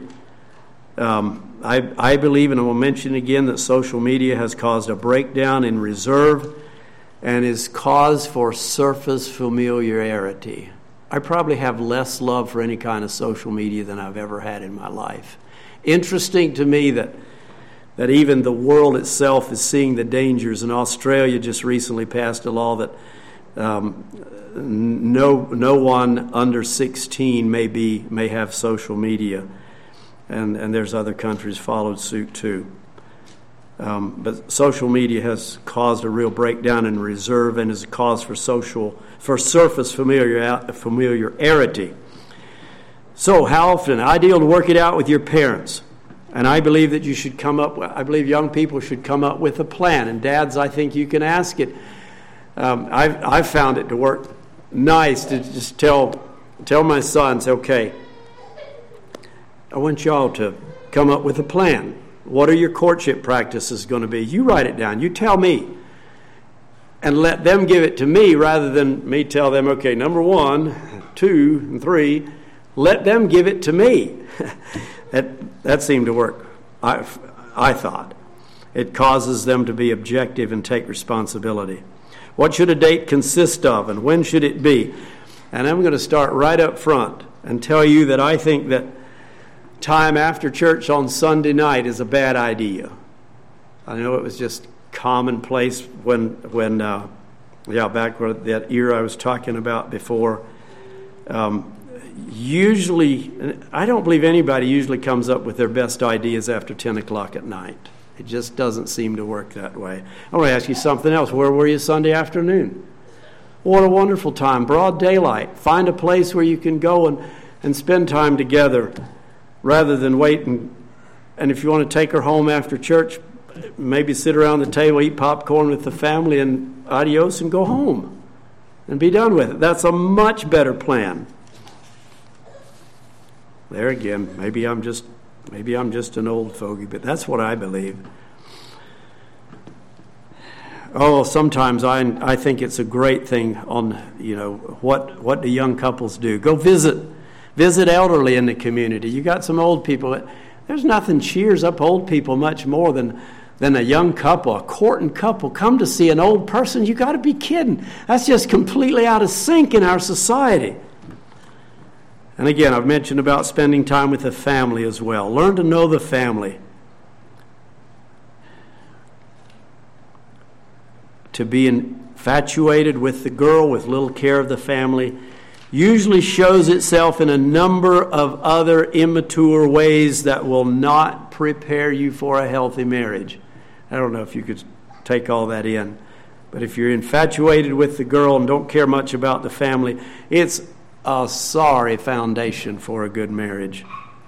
I believe, and I will mention again, that social media has caused a breakdown in reserve and is cause for surface familiarity. I probably have less love for any kind of social media than I've ever had in my life. Interesting to me that even the world itself is seeing the dangers. And Australia just recently passed a law that no one under 16 may have social media, and there's other countries followed suit too. But social media has caused a real breakdown in reserve and is a cause for surface familiarity. So how often? Ideal to work it out with your parents. And I believe that I believe young people should come up with a plan. And dads, I think you can ask it. I've found it to work nice to just tell my sons, okay, I want y'all to come up with a plan. What are your courtship practices going to be? You write it down. You tell me. And let them give it to me rather than me tell them, okay, number 1, 2, and 3. Let them give it to me. That seemed to work, I thought. It causes them to be objective and take responsibility. What should a date consist of, and when should it be? And I'm going to start right up front and tell you that I think that time after church on Sunday night is a bad idea. I know it was just commonplace when back where that era I was talking about before. Usually, I don't believe anybody usually comes up with their best ideas after 10 o'clock at night. It just doesn't seem to work that way. I want to ask you something else. Where were you Sunday afternoon? What a wonderful time. Broad daylight. Find a place where you can go and spend time together rather than wait. And if you want to take her home after church, maybe sit around the table, eat popcorn with the family, and adios, and go home and be done with it. That's a much better plan. There again, maybe I'm just an old fogey, but that's what I believe. Oh, sometimes I think it's a great thing on, what do young couples do? Go visit elderly in the community. You got some old people. There's nothing cheers up old people much more than a young couple, a courting couple. Come to see an old person. You got to be kidding. That's just completely out of sync in our society. And again, I've mentioned about spending time with the family as well. Learn to know the family. To be infatuated with the girl with little care of the family usually shows itself in a number of other immature ways that will not prepare you for a healthy marriage. I don't know if you could take all that in. But if you're infatuated with the girl and don't care much about the family, it's a sorry foundation for a good marriage.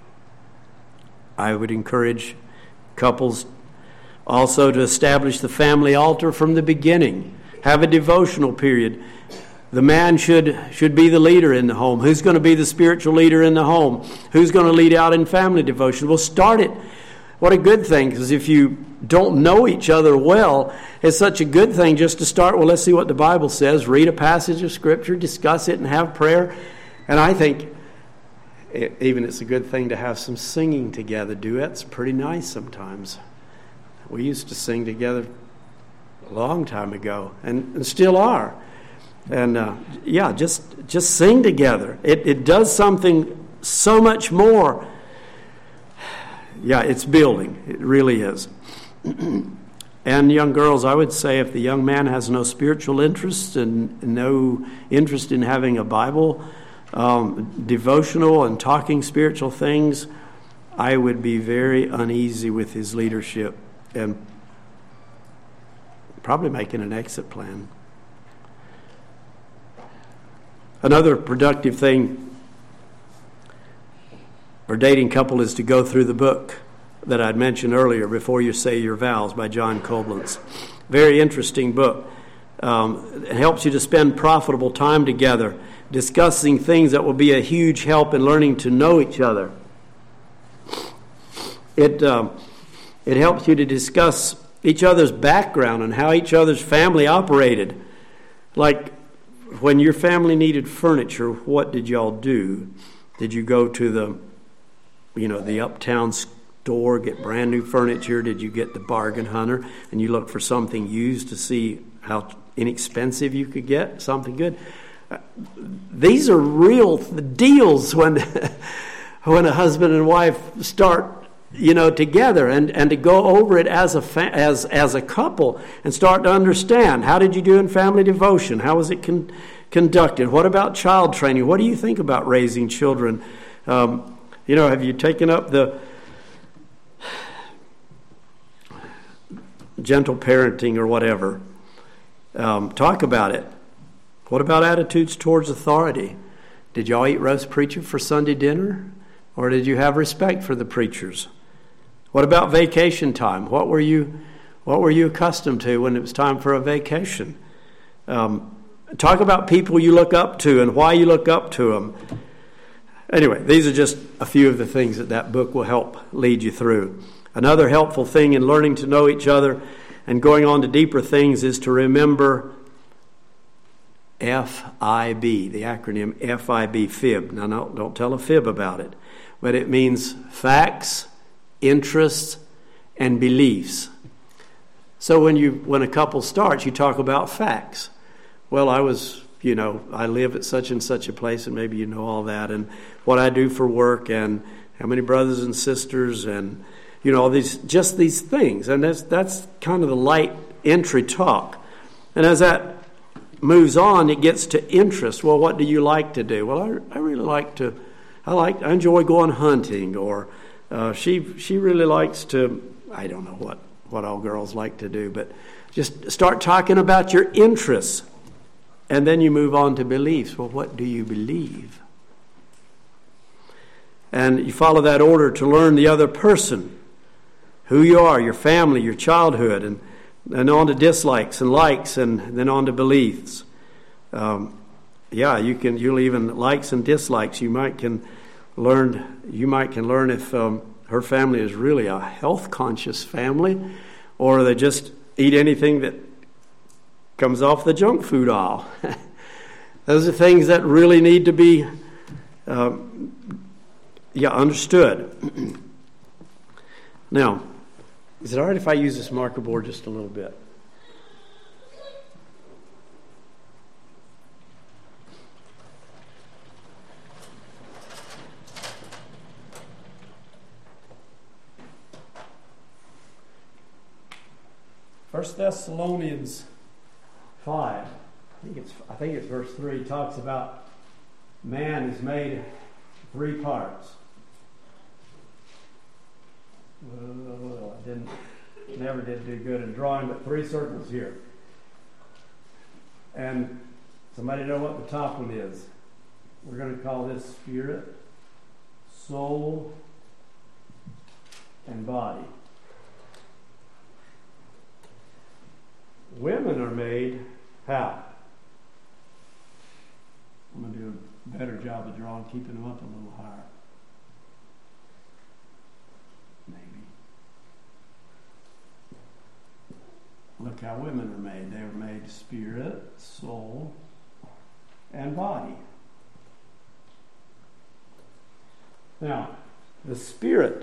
I would encourage couples also to establish the family altar from the beginning. Have a devotional period. The man should be the leader in the home. Who's going to be the spiritual leader in the home? Who's going to lead out in family devotion? Well, start it. What a good thing, because if you don't know each other well, it's such a good thing just to start, well, let's see what the Bible says, read a passage of Scripture, discuss it, and have prayer. And I think even it's a good thing to have some singing together. Duets are pretty nice sometimes. We used to sing together a long time ago, and still are. And just sing together. It does something so much more. Yeah, it's building. It really is. And young girls, I would say if the young man has no spiritual interest and no interest in having a Bible devotional and talking spiritual things, I would be very uneasy with his leadership and probably making an exit plan. Another productive thing for a dating couple is to go through the book that I'd mentioned earlier, Before You Say Your Vows by John Koblenz. Very interesting book. It helps you to spend profitable time together, discussing things that will be a huge help in learning to know each other. It helps you to discuss each other's background and how each other's family operated. Like, when your family needed furniture, what did y'all do? Did you go to the uptown store, get brand new furniture? Did you get the bargain hunter and you look for something used to see how inexpensive you could get something good? These are real deals when a husband and wife start together and to go over it as a couple and start to understand, how did you do in family devotion? How was it conducted? What about child training? What do you think about raising children? Have you taken up the gentle parenting or whatever? Talk about it. What about attitudes towards authority? Did y'all eat roast preacher for Sunday dinner? Or did you have respect for the preachers? What about vacation time? What were you accustomed to when it was time for a vacation? Talk about people you look up to and why you look up to them. Anyway, these are just a few of the things that book will help lead you through. Another helpful thing in learning to know each other and going on to deeper things is to remember FIB, the acronym FIB, FIB. Now, no, don't tell a fib about it. But it means facts, interests, and beliefs. So when a couple starts, you talk about facts. Well, I live at such and such a place, and maybe you know all that, and what I do for work, and how many brothers and sisters, and all these things. And that's kind of the light entry talk. And as that moves on, it gets to interest. Well, what do you like to do? Well, I really like to. I enjoy going hunting, or she really likes to. I don't know what all girls like to do, but just start talking about your interests, and then you move on to beliefs. Well, what do you believe? And you follow that order to learn the other person, who you are, your family, your childhood, and on to dislikes and likes, and then on to beliefs. You'll even likes and dislikes. You might can learn if her family is really a health conscious family, or they just eat anything that comes off the junk food aisle. Those are things that really need to be understood. Now, is it all right if I use this marker board just a little bit? First Thessalonians 5, I think it's verse 3, talks about man is made 3 parts. Never did do good in drawing, but 3 circles here. And somebody know what the top one is? We're going to call this spirit, soul, and body. Women are made how? I'm going to do a better job of drawing, keeping them up a little higher. Maybe. Look how women are made. They were made spirit, soul, and body. Now, the spirit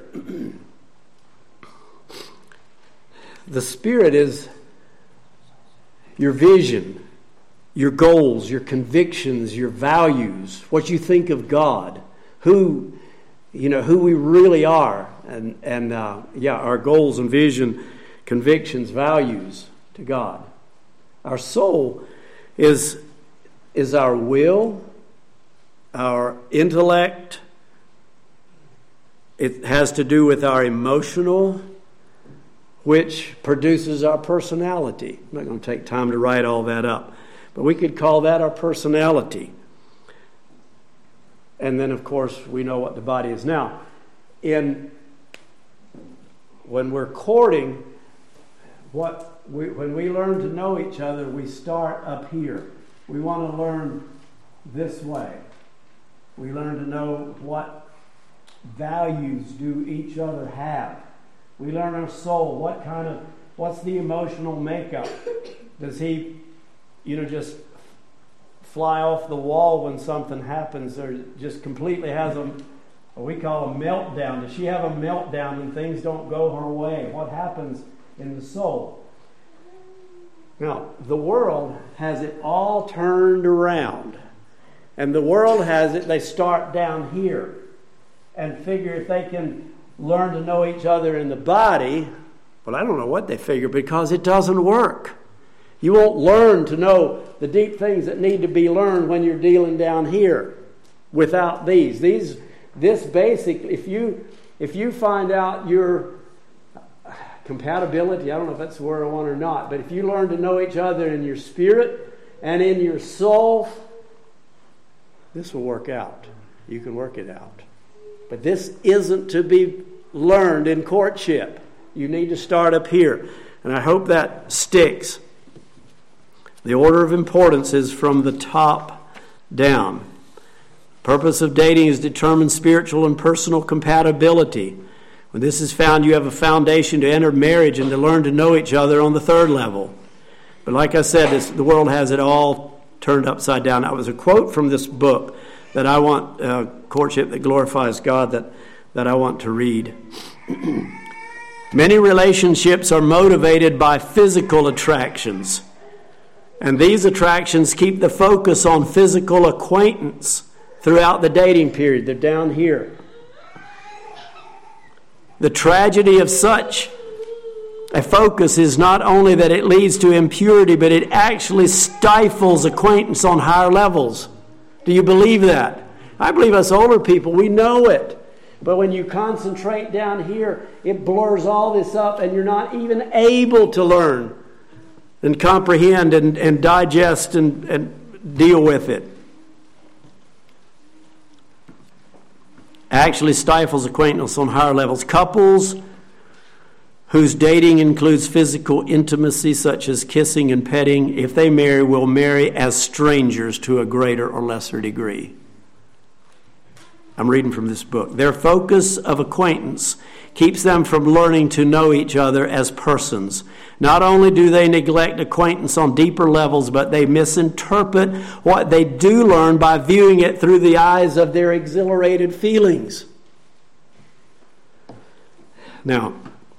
is your vision, your goals, your convictions, your values, what you think of God, who we really are, and our goals and vision, convictions, values to God. Our soul is our will, our intellect. It has to do with our emotional, which produces our personality. I'm not going to take time to write all that up, but we could call that our personality. And then, of course, we know what the body is. Now, when we're courting, when we learn to know each other, we start up here. We want to learn this way. We learn to know what values do each other have. We learn our soul. What's the emotional makeup? Does he, just fly off the wall when something happens, or just completely has what we call a meltdown? Does she have a meltdown when things don't go her way? What happens in the soul? Now, the world has it all turned around. And the world has it, they start down here and figure if they can learn to know each other in the body. Well, I don't know what they figure, because it doesn't work. You won't learn to know the deep things that need to be learned when you're dealing down here without these. This basically, if you find out your compatibility, I don't know if that's the word I want or not, but if you learn to know each other in your spirit and in your soul, this will work out. You can work it out. But this isn't to be learned in courtship. You need to start up here. And I hope that sticks. The order of importance is from the top down. Purpose of dating is to determine spiritual and personal compatibility. When this is found, you have a foundation to enter marriage and to learn to know each other on the 3rd level. But like I said, the world has it all turned upside down. That was a quote from this book that I want, Courtship That Glorifies God, that I want to read. Many relationships are motivated by physical attractions. And these attractions keep the focus on physical acquaintance throughout the dating period. They're down here. The tragedy of such a focus is not only that it leads to impurity, but it actually stifles acquaintance on higher levels. Do you believe that? I believe us older people, we know it. But when you concentrate down here, it blurs all this up, and you're not even able to learn and comprehend and digest and deal with it. Actually stifles acquaintance on higher levels. Couples whose dating includes physical intimacy, such as kissing and petting, if they marry, will marry as strangers to a greater or lesser degree. I'm reading from this book. Their focus of acquaintance keeps them from learning to know each other as persons. Not only do they neglect acquaintance on deeper levels, but they misinterpret what they do learn by viewing it through the eyes of their exhilarated feelings. Now,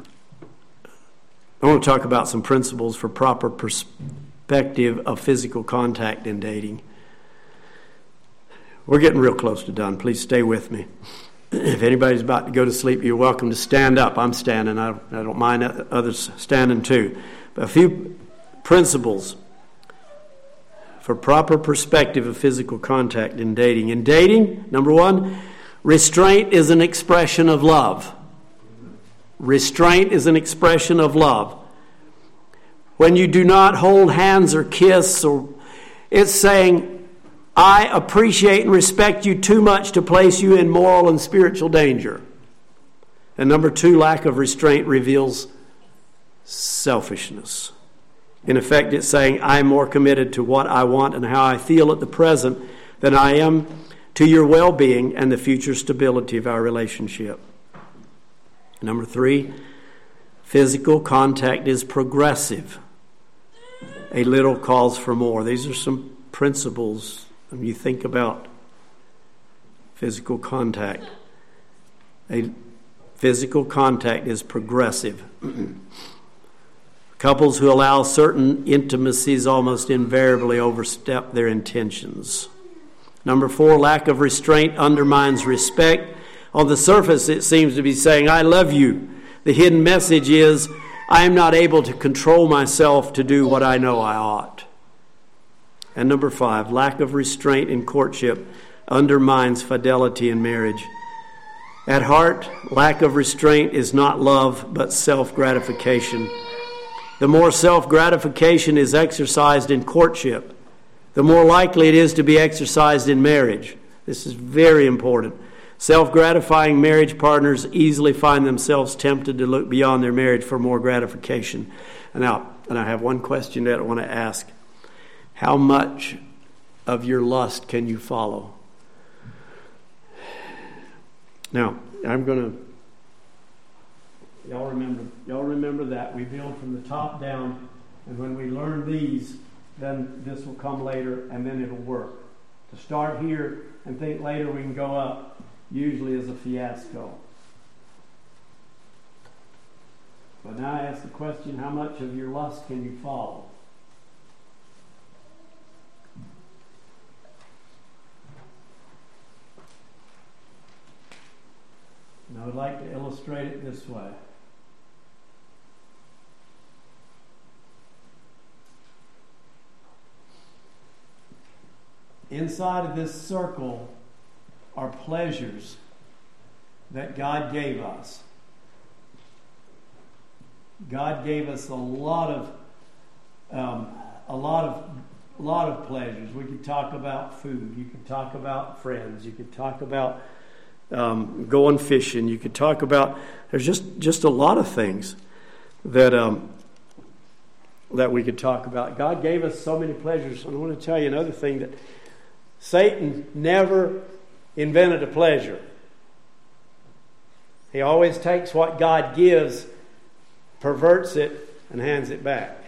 I want to talk about some principles for proper perspective of physical contact in dating. We're getting real close to done. Please stay with me. If anybody's about to go to sleep, you're welcome to stand up. I'm standing. I don't mind others standing too. But a few principles for proper perspective of physical contact in dating. In dating, number one, restraint is an expression of love. Restraint is an expression of love. When you do not hold hands or kiss, or it's saying, I appreciate and respect you too much to place you in moral and spiritual danger. And number 2, lack of restraint reveals selfishness. In effect, it's saying, I'm more committed to what I want and how I feel at the present than I am to your well-being and the future stability of our relationship. Number 3, physical contact is progressive. A little calls for more. These are some principles when you think about physical contact. A physical contact is progressive. Couples who allow certain intimacies almost invariably overstep their intentions. Number 4, lack of restraint undermines respect. On the surface, it seems to be saying, I love you. The hidden message is, I am not able to control myself to do what I know I ought. And number 5, lack of restraint in courtship undermines fidelity in marriage. At heart, lack of restraint is not love, but self-gratification. The more self-gratification is exercised in courtship, the more likely it is to be exercised in marriage. This is very important. Self-gratifying marriage partners easily find themselves tempted to look beyond their marriage for more gratification. And I have one question that I want to ask. How much of your lust can you follow? Now, y'all remember that. We build from the top down, and when we learn these, then this will come later, and then it'll work. To start here and think later we can go up usually is a fiasco. But now I ask the question, how much of your lust can you follow? And I would like to illustrate it this way. Inside of this circle are pleasures that God gave us. God gave us a lot of pleasures. We could talk about food. You could talk about friends. You could talk about going fishing. You could talk about. There's just a lot of things that we could talk about. God gave us so many pleasures. And I want to tell you another thing, that Satan never invented a pleasure. He always takes what God gives, perverts it, and hands it back.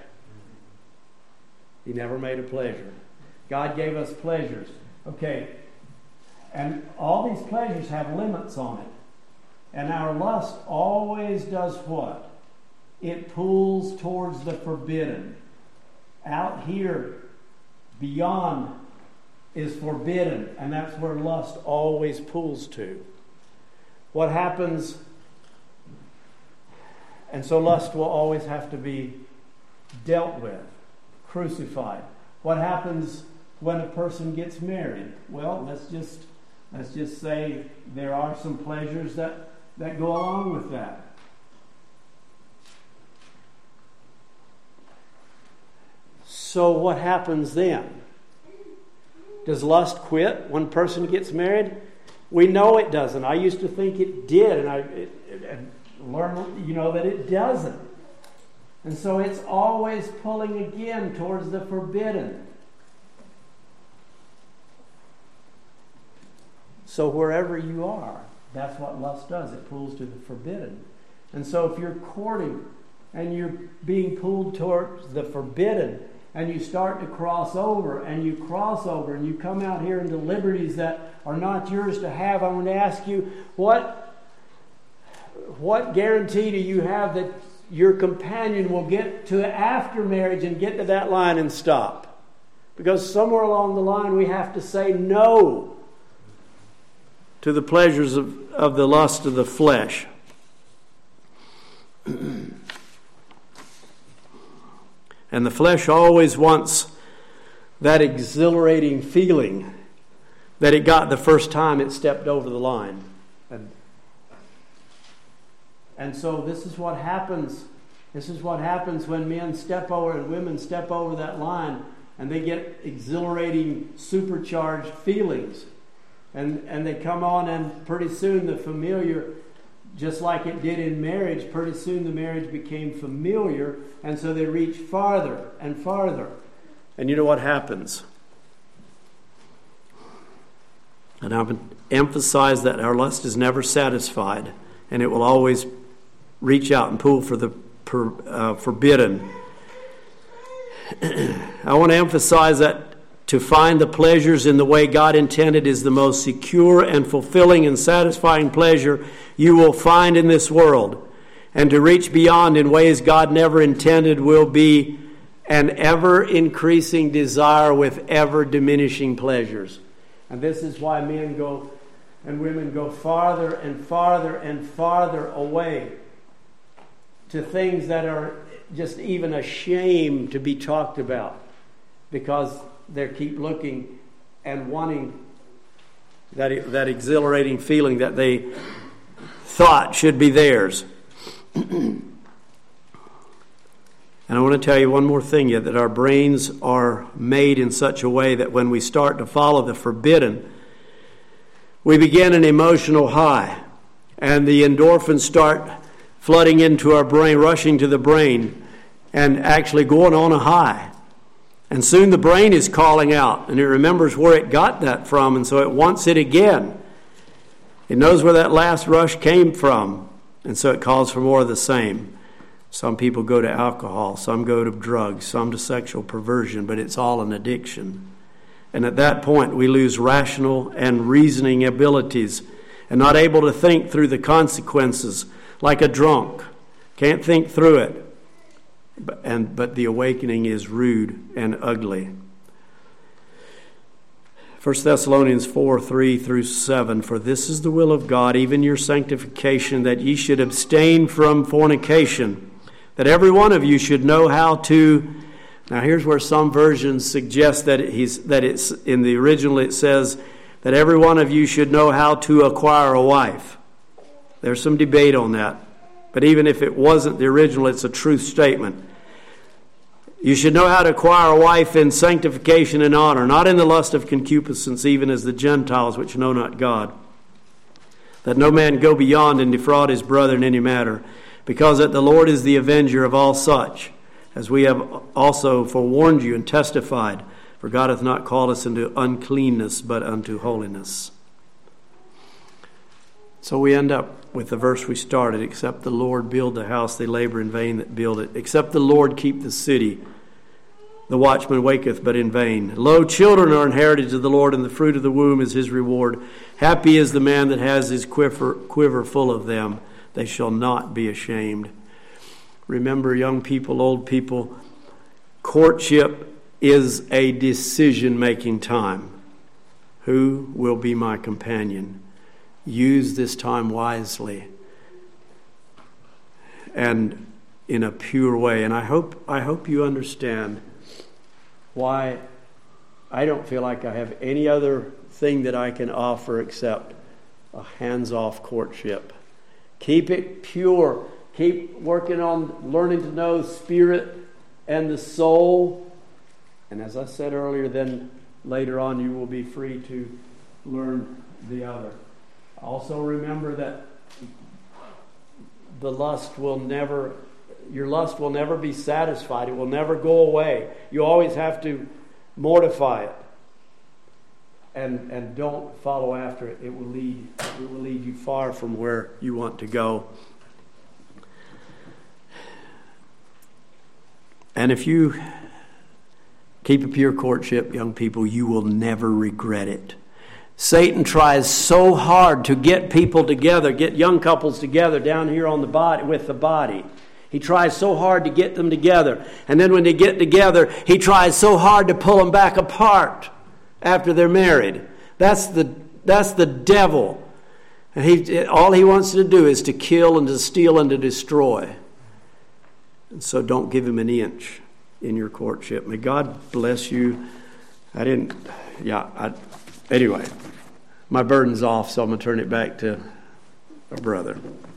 He never made a pleasure. God gave us pleasures. Okay, and all these pleasures have limits on it. And our lust always does what? It pulls towards the forbidden. Out here, beyond, is forbidden, and that's where lust always pulls to. What happens, and so lust will always have to be dealt with, crucified. What happens when a person gets married? Well, let's just say there are some pleasures that go along with that. So what happens then? Does lust quit when a person gets married? We know it doesn't. I used to think it did, and I learned, that it doesn't. And so it's always pulling again towards the forbidden. So wherever you are, that's what lust does. It pulls to the forbidden. And so if you're courting and you're being pulled towards the forbidden, and you start to cross over, and you come out here into liberties that are not yours to have, I want to ask you, what guarantee do you have that your companion will get to after marriage and get to that line and stop? Because somewhere along the line we have to say no to the pleasures of the lust of the flesh. And the flesh always wants that exhilarating feeling that it got the first time it stepped over the line. And so this is what happens. This is what happens when men step over and women step over that line, and they get exhilarating, supercharged feelings. And they come on, and pretty soon the familiar, just like it did in marriage, pretty soon the marriage became familiar, and so they reach farther and farther. And you know what happens? And I've emphasized that our lust is never satisfied, and it will always reach out and pull for the forbidden. I want to emphasize that to find the pleasures in the way God intended is the most secure and fulfilling and satisfying pleasure you will find in this world. And to reach beyond in ways God never intended will be an ever-increasing desire with ever-diminishing pleasures. And this is why men go and women go farther and farther and farther away to things that are just even a shame to be talked about, because they keep looking and wanting that exhilarating feeling that they thought should be theirs. And I want to tell you one more thing yet, that our brains are made in such a way that when we start to follow the forbidden, we begin an emotional high, and the endorphins start flooding into our brain, rushing to the brain, and actually going on a high. And soon the brain is calling out, and it remembers where it got that from, and so it wants it again. It knows where that last rush came from, and so it calls for more of the same. Some people go to alcohol, some go to drugs, some to sexual perversion, but it's all an addiction. And at that point, we lose rational and reasoning abilities and not able to think through the consequences like a drunk. Can't think through it. But the awakening is rude and ugly. 1 Thessalonians 4:3-7, for this is the will of God, even your sanctification, that ye should abstain from fornication, that every one of you should know how to. Now here's where some versions suggest that it's in the original it says that every one of you should know how to acquire a wife. There's some debate on that. But even if it wasn't the original, it's a truth statement. You should know how to acquire a wife in sanctification and honor, not in the lust of concupiscence, even as the Gentiles which know not God. That no man go beyond and defraud his brother in any matter, because that the Lord is the avenger of all such, as we have also forewarned you and testified. For God hath not called us into uncleanness, but unto holiness. So we end up with the verse we started, except the Lord build the house, they labor in vain that build it. Except the Lord keep the city, the watchman waketh but in vain. Lo, children are an heritage of the Lord, and the fruit of the womb is his reward. Happy is the man that has his quiver full of them. They shall not be ashamed. Remember, young people, old people, courtship is a decision-making time. Who will be my companion? Use this time wisely and in a pure way. And I hope you understand why I don't feel like I have any other thing that I can offer except a hands-off courtship. Keep it pure. Keep working on learning to know the spirit and the soul. And as I said earlier, then later on you will be free to learn the other. Also remember that your lust will never be satisfied. It will never go away. You always have to mortify it. And don't follow after it. It will lead you far from where you want to go. And if you keep a pure courtship, young people, you will never regret it. Satan tries so hard to get people together, get young couples together down here on the body with the body. He tries so hard to get them together. And then when they get together, he tries so hard to pull them back apart after they're married. That's the devil. And all he wants to do is to kill and to steal and to destroy. And so don't give him an inch in your courtship. May God bless you. Anyway, my burden's off, so I'm going to turn it back to our brother.